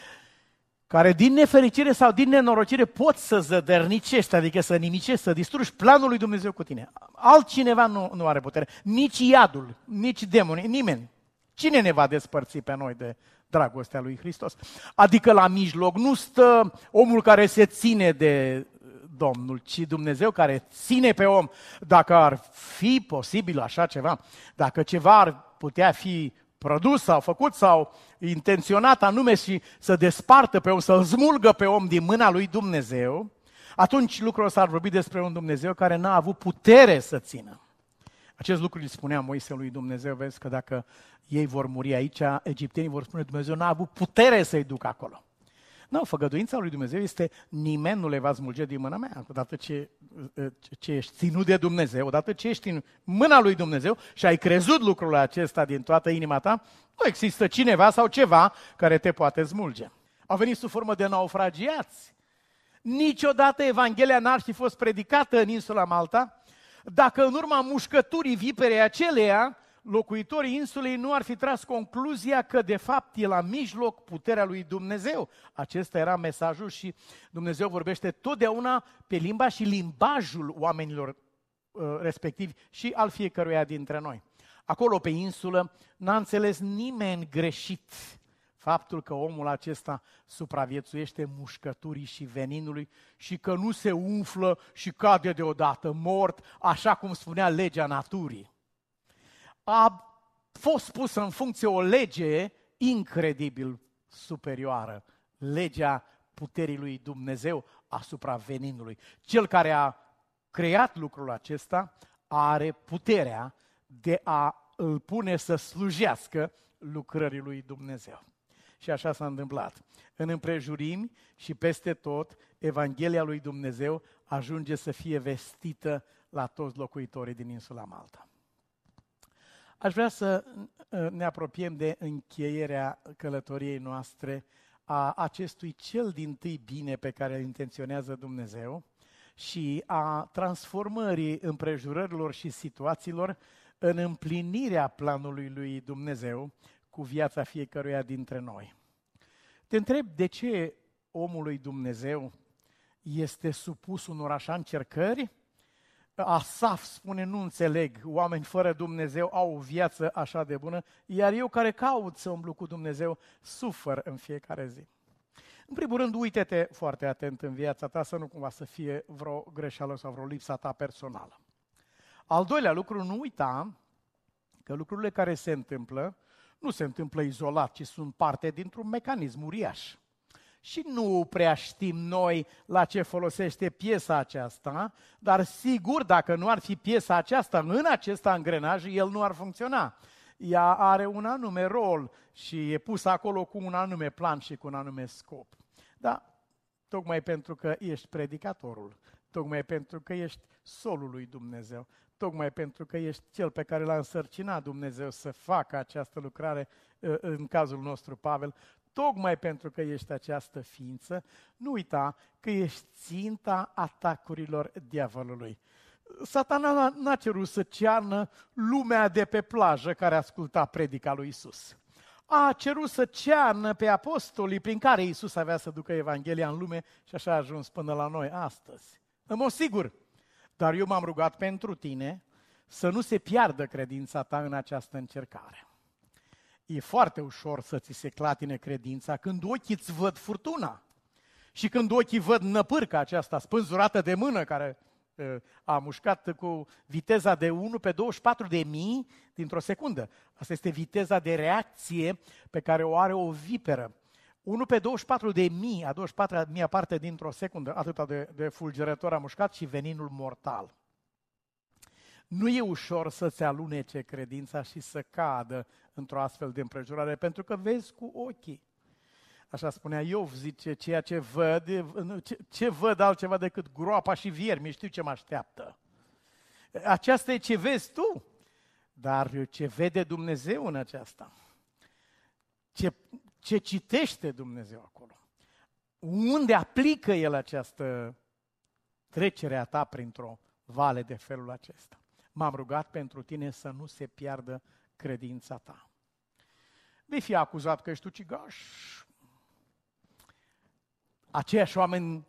care din nefericire sau din nenorocire poți să zădărnicești, adică să nimicești, să distrugi planul lui Dumnezeu cu tine. Altcineva nu, nu are putere, nici iadul, nici demonii, nimeni. Cine ne va despărți pe noi de dragostea lui Hristos? Adică la mijloc nu stă omul care se ține de Domnul, ci Dumnezeu care ține pe om. Dacă ar fi posibil așa ceva, dacă ceva ar putea fi produs sau făcut sau intenționat anume și să despartă pe om, să-l smulgă pe om din mâna lui Dumnezeu, atunci lucrul ăsta ar vorbi despre un Dumnezeu care n-a avut putere să țină. Acest lucru îi spunea Moise lui Dumnezeu, vezi că dacă ei vor muri aici, egiptenii vor spune Dumnezeu n-a avut putere să-i ducă acolo. Nu, făgăduința lui Dumnezeu este nimeni nu le va smulge din mâna mea, odată ce, ce ești ținut de Dumnezeu, odată ce ești în mâna lui Dumnezeu și ai crezut lucrul acesta din toată inima ta, nu există cineva sau ceva care te poate smulge. Au venit sub formă de naufragiați. Niciodată Evanghelia n-ar fi fost predicată în insula Malta dacă în urma mușcăturii viperei aceleia locuitorii insulei nu ar fi tras concluzia că de fapt e la mijloc puterea lui Dumnezeu. Acesta era mesajul și Dumnezeu vorbește totdeauna pe limba și limbajul oamenilor uh, respectivi și al fiecăruia dintre noi. Acolo pe insulă n-a înțeles nimeni greșit faptul că omul acesta supraviețuiește mușcăturii și veninului și că nu se umflă și cade deodată mort, așa cum spunea legea naturii. A fost pusă în funcție o lege incredibil superioară, legea puterii lui Dumnezeu asupra veninului. Cel care a creat lucrul acesta are puterea de a îl pune să slujească lucrării lui Dumnezeu. Și așa s-a întâmplat. În împrejurimi și peste tot, Evanghelia lui Dumnezeu ajunge să fie vestită la toți locuitorii din insula Malta. Aș vrea să ne apropiem de încheierea călătoriei noastre a acestui cel dintâi bine pe care îl intenționează Dumnezeu și a transformării împrejurărilor și situațiilor în împlinirea planului lui Dumnezeu cu viața fiecăruia dintre noi. Te întreb de ce omul lui Dumnezeu este supus unor așa încercări? Asaf spune, nu înțeleg, oameni fără Dumnezeu au o viață așa de bună, iar eu care caut să umblu cu Dumnezeu, sufăr în fiecare zi. În primul rând, uite-te foarte atent în viața ta să nu cumva să fie vreo greșeală sau vreo lipsa ta personală. Al doilea lucru, nu uita că lucrurile care se întâmplă nu se întâmplă izolat, ci sunt parte dintr-un mecanism uriaș. Și nu prea știm noi la ce folosește piesa aceasta, dar sigur dacă nu ar fi piesa aceasta în acest angrenaj, el nu ar funcționa. Ea are un anume rol și e pusă acolo cu un anume plan și cu un anume scop. Dar tocmai pentru că ești predicatorul, tocmai pentru că ești solul lui Dumnezeu, tocmai pentru că ești cel pe care l-a însărcinat Dumnezeu să facă această lucrare, în cazul nostru Pavel, tocmai pentru că ești această ființă, nu uita că ești ținta atacurilor diavolului. Satana n-a cerut să cearnă lumea de pe plajă care asculta predica lui Isus. A cerut să cearnă pe apostolii prin care Isus avea să ducă Evanghelia în lume și așa a ajuns până la noi astăzi. În mod sigur, dar eu m-am rugat pentru tine să nu se piardă credința ta în această încercare. E foarte ușor să ți se clatine credința când ochii îți văd furtuna și când ochii văd năpârca aceasta spânzurată de mână care a mușcat cu viteza de unu pe douăzeci și patru de mii dintr-o secundă. Asta este viteza de reacție pe care o are o viperă. unu pe douăzeci și patru de mii, a douăzeci și patru de mii aparte dintr-o secundă, atâta de, de fulgerător a mușcat și veninul mortal. Nu e ușor să-ți alunece credința și să cadă într-o astfel de împrejurare, pentru că vezi cu ochii. Așa spunea Iov, zice, ceea ce văd, ce, ce văd altceva decât groapa și viermi, știu ce mă așteaptă. Aceasta e ce vezi tu, dar ce vede Dumnezeu în aceasta? Ce, ce citește Dumnezeu acolo? Unde aplică El această trecere a ta printr-o vale de felul acesta? M-am rugat pentru tine să nu se piardă credința ta. Vei fi acuzat că ești ucigaș. Aceiași oameni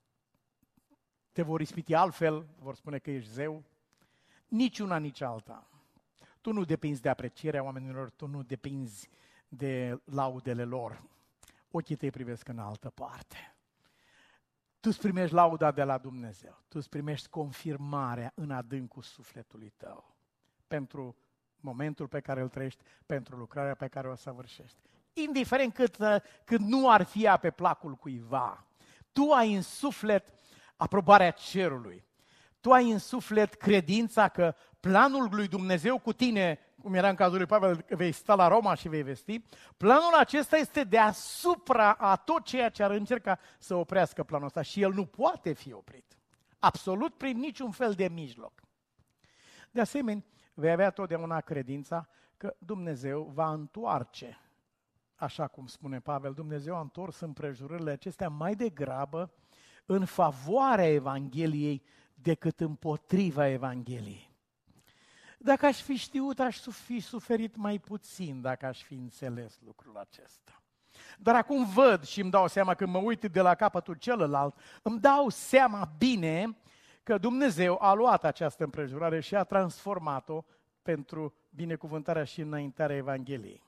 te vor ispiti altfel, vor spune că ești zeu. Nici una, nici alta. Tu nu depinzi de aprecierea oamenilor, tu nu depinzi de laudele lor. Ochii tăi privesc în altă parte. Tu îți primești lauda de la Dumnezeu. Tu îți primești confirmarea în adâncul sufletului tău pentru momentul pe care îl trăiești, pentru lucrarea pe care o săvârșești. Indiferent cât, cât nu ar fi ea pe placul cuiva, tu ai în suflet aprobarea cerului. Tu ai în suflet credința că planul lui Dumnezeu cu tine, cum era în cazul lui Pavel, că vei sta la Roma și vei vesti, planul acesta este deasupra a tot ceea ce ar încerca să oprească planul ăsta și el nu poate fi oprit. Absolut prin niciun fel de mijloc. De asemenea, vei avea totdeauna credința că Dumnezeu va întoarce. Așa cum spune Pavel, Dumnezeu a întors împrejurările acestea mai degrabă în favoarea Evangheliei decât împotriva Evangheliei. Dacă aș fi știut, aș fi suferit mai puțin dacă aș fi înțeles lucrul acesta. Dar acum văd și îmi dau seama, când mă uit de la capătul celălalt, îmi dau seama bine că Dumnezeu a luat această împrejurare și a transformat-o pentru binecuvântarea și înaintarea Evangheliei.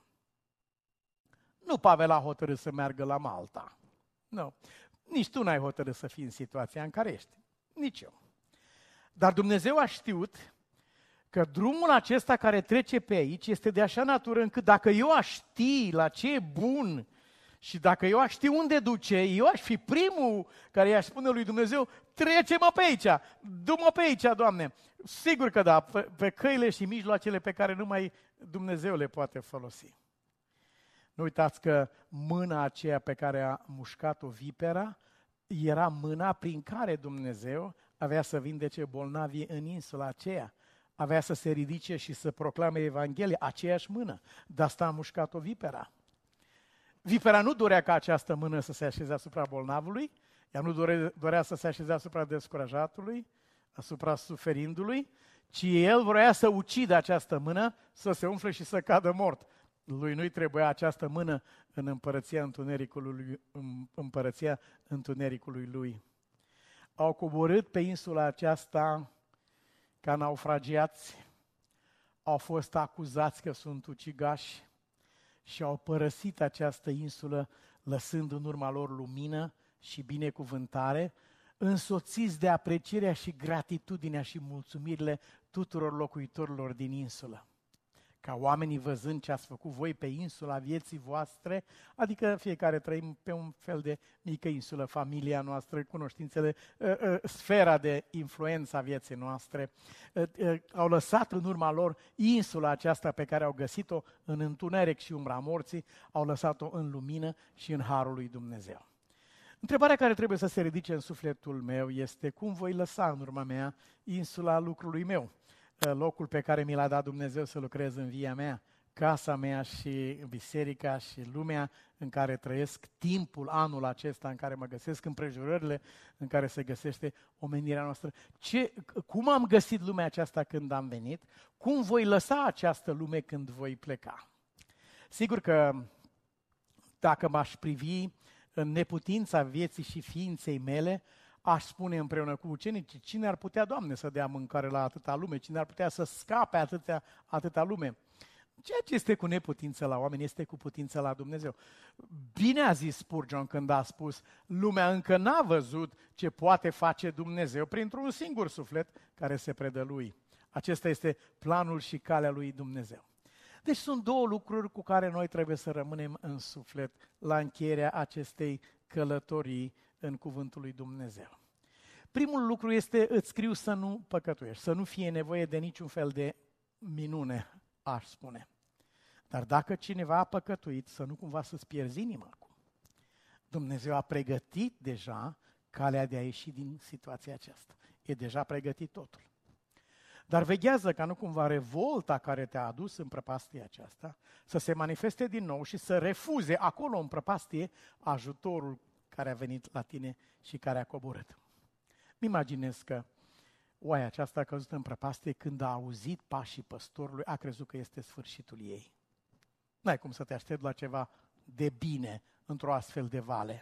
Nu Pavel a hotărât să meargă la Malta. Nu. Nici tu n-ai hotărât să fii în situația în care ești. Nici eu. Dar Dumnezeu a știut că drumul acesta care trece pe aici este de așa natură încât dacă eu aș ști la ce e bun și dacă eu aș ști unde duce, eu aș fi primul care i-aș spune lui Dumnezeu, trece-mă pe aici, du-mă pe aici, Doamne. Sigur că da, pe, pe căile și mijloacele pe care numai Dumnezeu le poate folosi. Nu uitați că mâna aceea pe care a mușcat-o vipera era mâna prin care Dumnezeu avea să vindece bolnavii în insula aceea. Avea să se ridice și să proclame Evanghelia, aceeași mână. De asta a mușcat-o vipera. Vipera nu dorea ca această mână să se așeze asupra bolnavului, ea nu dore, dorea să se așeze asupra descurajatului, asupra suferindului, ci el vrea să ucidă această mână, să se umfle și să cadă mort. Lui nu-i trebuia această mână în împărăția întunericului, în împărăția întunericului lui. Au coborât pe insula aceasta ca naufragiați, au fost acuzați că sunt ucigași și au părăsit această insulă lăsând în urma lor lumină și binecuvântare, însoțiți de aprecierea și gratitudinea și mulțumirile tuturor locuitorilor din insulă. Ca oamenii văzând ce ați făcut voi pe insula vieții voastre, adică fiecare trăim pe un fel de mică insulă, familia noastră, cunoștințele, sfera de influență a vieții noastre, au lăsat în urma lor insula aceasta pe care au găsit-o în întuneric și umbra morții, au lăsat-o în lumină și în harul lui Dumnezeu. Întrebarea care trebuie să se ridice în sufletul meu este cum voi lăsa în urma mea insula lucrului meu, locul pe care mi l-a dat Dumnezeu să lucrez în via mea, casa mea și biserica și lumea în care trăiesc, timpul, anul acesta în care mă găsesc, împrejurările în care se găsește omenirea noastră. Ce, cum am găsit lumea aceasta când am venit? Cum voi lăsa această lume când voi pleca? Sigur că dacă m-aș privi în neputința vieții și ființei mele, aș spune împreună cu ucenicii, cine ar putea, Doamne, să dea mâncare la atâta lume? Cine ar putea să scape atâtea, atâta lume? Ceea ce este cu neputință la oameni este cu putință la Dumnezeu. Bine a zis Spurgeon când a spus, lumea încă n-a văzut ce poate face Dumnezeu printr-un singur suflet care se predă lui. Acesta este planul și calea lui Dumnezeu. Deci sunt două lucruri cu care noi trebuie să rămânem în suflet la încheierea acestei călătorii în cuvântul lui Dumnezeu. Primul lucru este, îți scriu să nu păcătuiești, să nu fie nevoie de niciun fel de minune, aș spune. Dar dacă cineva a păcătuit, să nu cumva să-ți pierzi inima acum. Dumnezeu a pregătit deja calea de a ieși din situația aceasta. E deja pregătit totul. Dar veghează ca nu cumva revolta care te-a adus în prăpastia aceasta să se manifeste din nou și să refuze acolo în prăpastie ajutorul care a venit la tine și care a coborât. Mi-imaginez că oaia aceasta a căzut în prăpastie când a auzit pașii păstorului, a crezut că este sfârșitul ei. N-ai cum să te aștepți la ceva de bine într-o astfel de vale.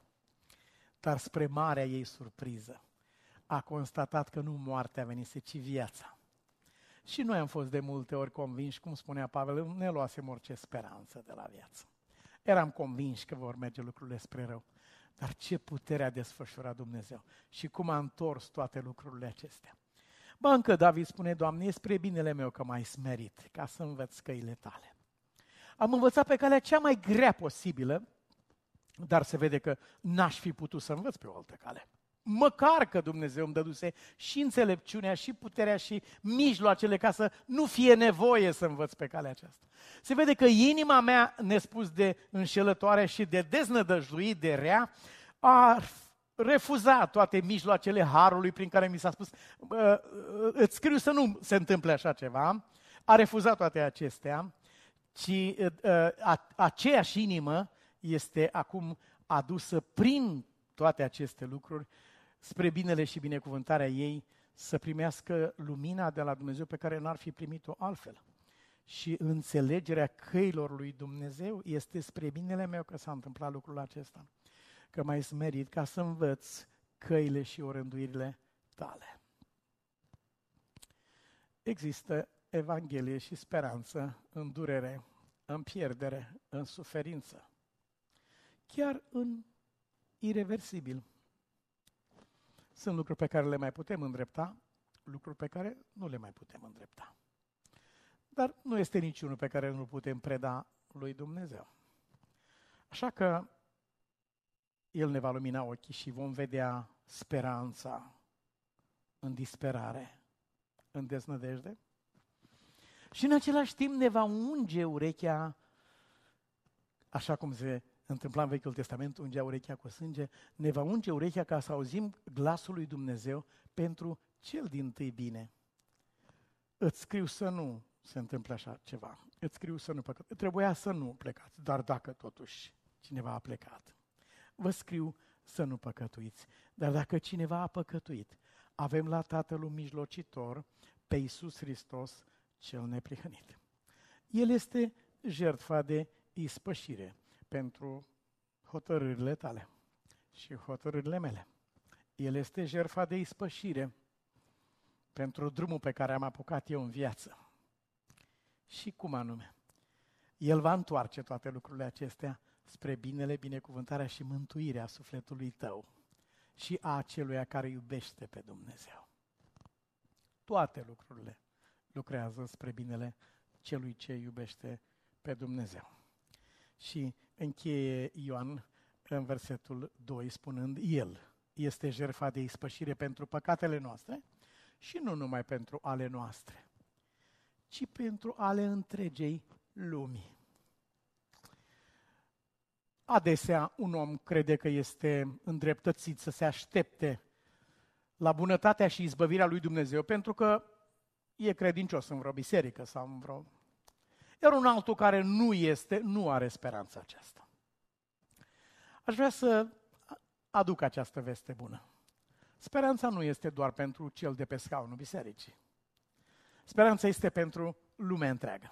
Dar spre marea ei surpriză, a constatat că nu moartea venise, ci viața. Și noi am fost de multe ori convinși, cum spunea Pavel, ne luasem orice speranță de la viață. Eram convinși că vor merge lucrurile spre rău. Dar ce putere a desfășurat Dumnezeu și cum a întors toate lucrurile acestea. Ba, încă David spune, Doamne, e spre binele meu că m-ai smerit, ca să învăț căile tale. Am învățat pe calea cea mai grea posibilă, dar se vede că n-aș fi putut să învăț pe o altă cale. Măcar că Dumnezeu îmi dăduse și înțelepciunea, și puterea, și mijloacele ca să nu fie nevoie să învăț pe calea aceasta. Se vede că inima mea, nespus de înșelătoare și de deznădăjduit, de rea, a refuzat toate mijloacele harului prin care mi s-a spus, îți scriu să nu se întâmple așa ceva, a refuzat toate acestea, ci aceeași inimă este acum adusă prin toate aceste lucruri spre binele și binecuvântarea ei, să primească lumina de la Dumnezeu pe care n-ar fi primit-o altfel. Și înțelegerea căilor lui Dumnezeu este spre binele meu că s-a întâmplat lucrul acesta. Că m-ai smerit ca să învăț căile și orânduirile tale. Există Evanghelie și speranță în durere, în pierdere, în suferință, chiar în ireversibil. Sunt lucruri pe care le mai putem îndrepta, lucruri pe care nu le mai putem îndrepta. Dar nu este niciunul pe care nu-l putem preda lui Dumnezeu. Așa că El ne va lumina ochii și vom vedea speranța în disperare, în deznădejde. Și în același timp ne va unge urechea, așa cum se întâmpla în Vechiul Testament, ungea urechea cu sânge, ne va unge urechea ca să auzim glasul lui Dumnezeu pentru cel dintâi bine. Îți scriu să nu se întâmple așa ceva. Îți scriu să nu păcăți. Trebuia să nu plecați, dar dacă totuși cineva a plecat, vă scriu să nu păcătuiți. Dar dacă cineva a păcătuit, avem la Tatăl un mijlocitor, pe Iisus Hristos, cel neprihănit. El este jertfa de ispășire pentru hotărârile tale și hotărârile mele. El este jertfa de ispășire pentru drumul pe care am apucat eu în viață. Și cum anume? El va întoarce toate lucrurile acestea spre binele, binecuvântarea și mântuirea sufletului tău și a aceluia care iubește pe Dumnezeu. Toate lucrurile lucrează spre binele celui ce iubește pe Dumnezeu. Și încheie Ioan în versetul doi spunând, El este jertfa de ispășire pentru păcatele noastre și nu numai pentru ale noastre, ci pentru ale întregei lumii. Adesea un om crede că este îndreptățit să se aștepte la bunătatea și izbăvirea lui Dumnezeu pentru că e credincios în vreo biserică sau în vreo... Iar un altul care nu este, nu are speranța aceasta. Aș vrea să aduc această veste bună. Speranța nu este doar pentru cel de pe scaunul bisericii. Speranța este pentru lumea întreagă.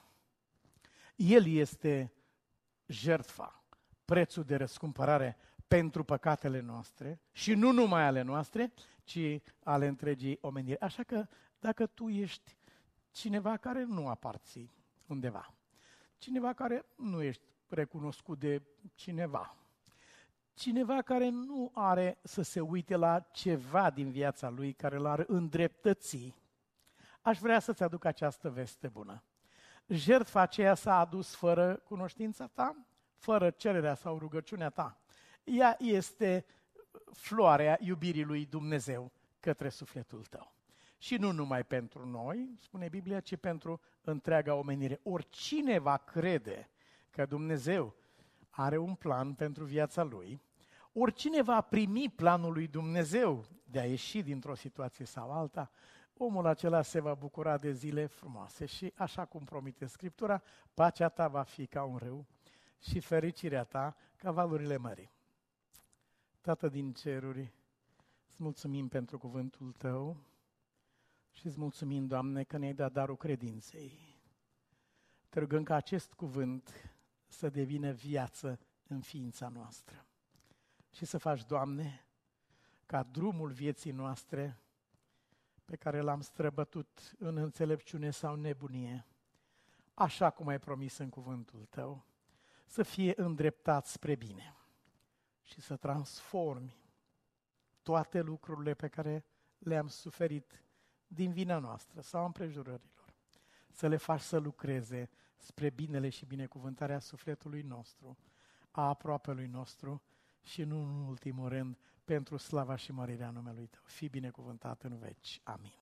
El este jertfa, prețul de răscumpărare pentru păcatele noastre și nu numai ale noastre, ci ale întregii omeniri. Așa că dacă tu ești cineva care nu aparții undeva, cineva care nu ești recunoscut de cineva, cineva care nu are să se uite la ceva din viața lui care l-ar îndreptăți, aș vrea să-ți aduc această veste bună. Jertfa aceea s-a adus fără cunoștința ta, fără cererea sau rugăciunea ta. Ea este floarea iubirii lui Dumnezeu către sufletul tău. Și nu numai pentru noi, spune Biblia, ci pentru întreaga omenire. Oricine va crede că Dumnezeu are un plan pentru viața lui, oricine va primi planul lui Dumnezeu de a ieși dintr-o situație sau alta, omul acela se va bucura de zile frumoase și, așa cum promite Scriptura, pacea ta va fi ca un râu și fericirea ta ca valurile mării. Tată din ceruri, îți mulțumim pentru cuvântul tău și îți mulțumim, Doamne, că ne-ai dat darul credinței. Te rugăm ca acest cuvânt să devină viață în ființa noastră și să faci, Doamne, ca drumul vieții noastre pe care l-am străbătut în înțelepciune sau nebunie, așa cum ai promis în cuvântul tău, să fie îndreptat spre bine și să transformi toate lucrurile pe care le-am suferit din vina noastră sau împrejurărilor, să le faci să lucreze spre binele și binecuvântarea sufletului nostru, a aproapelui nostru și nu în ultimul rând pentru slava și mărirea numelui tău. Fii binecuvântat în veci. Amin.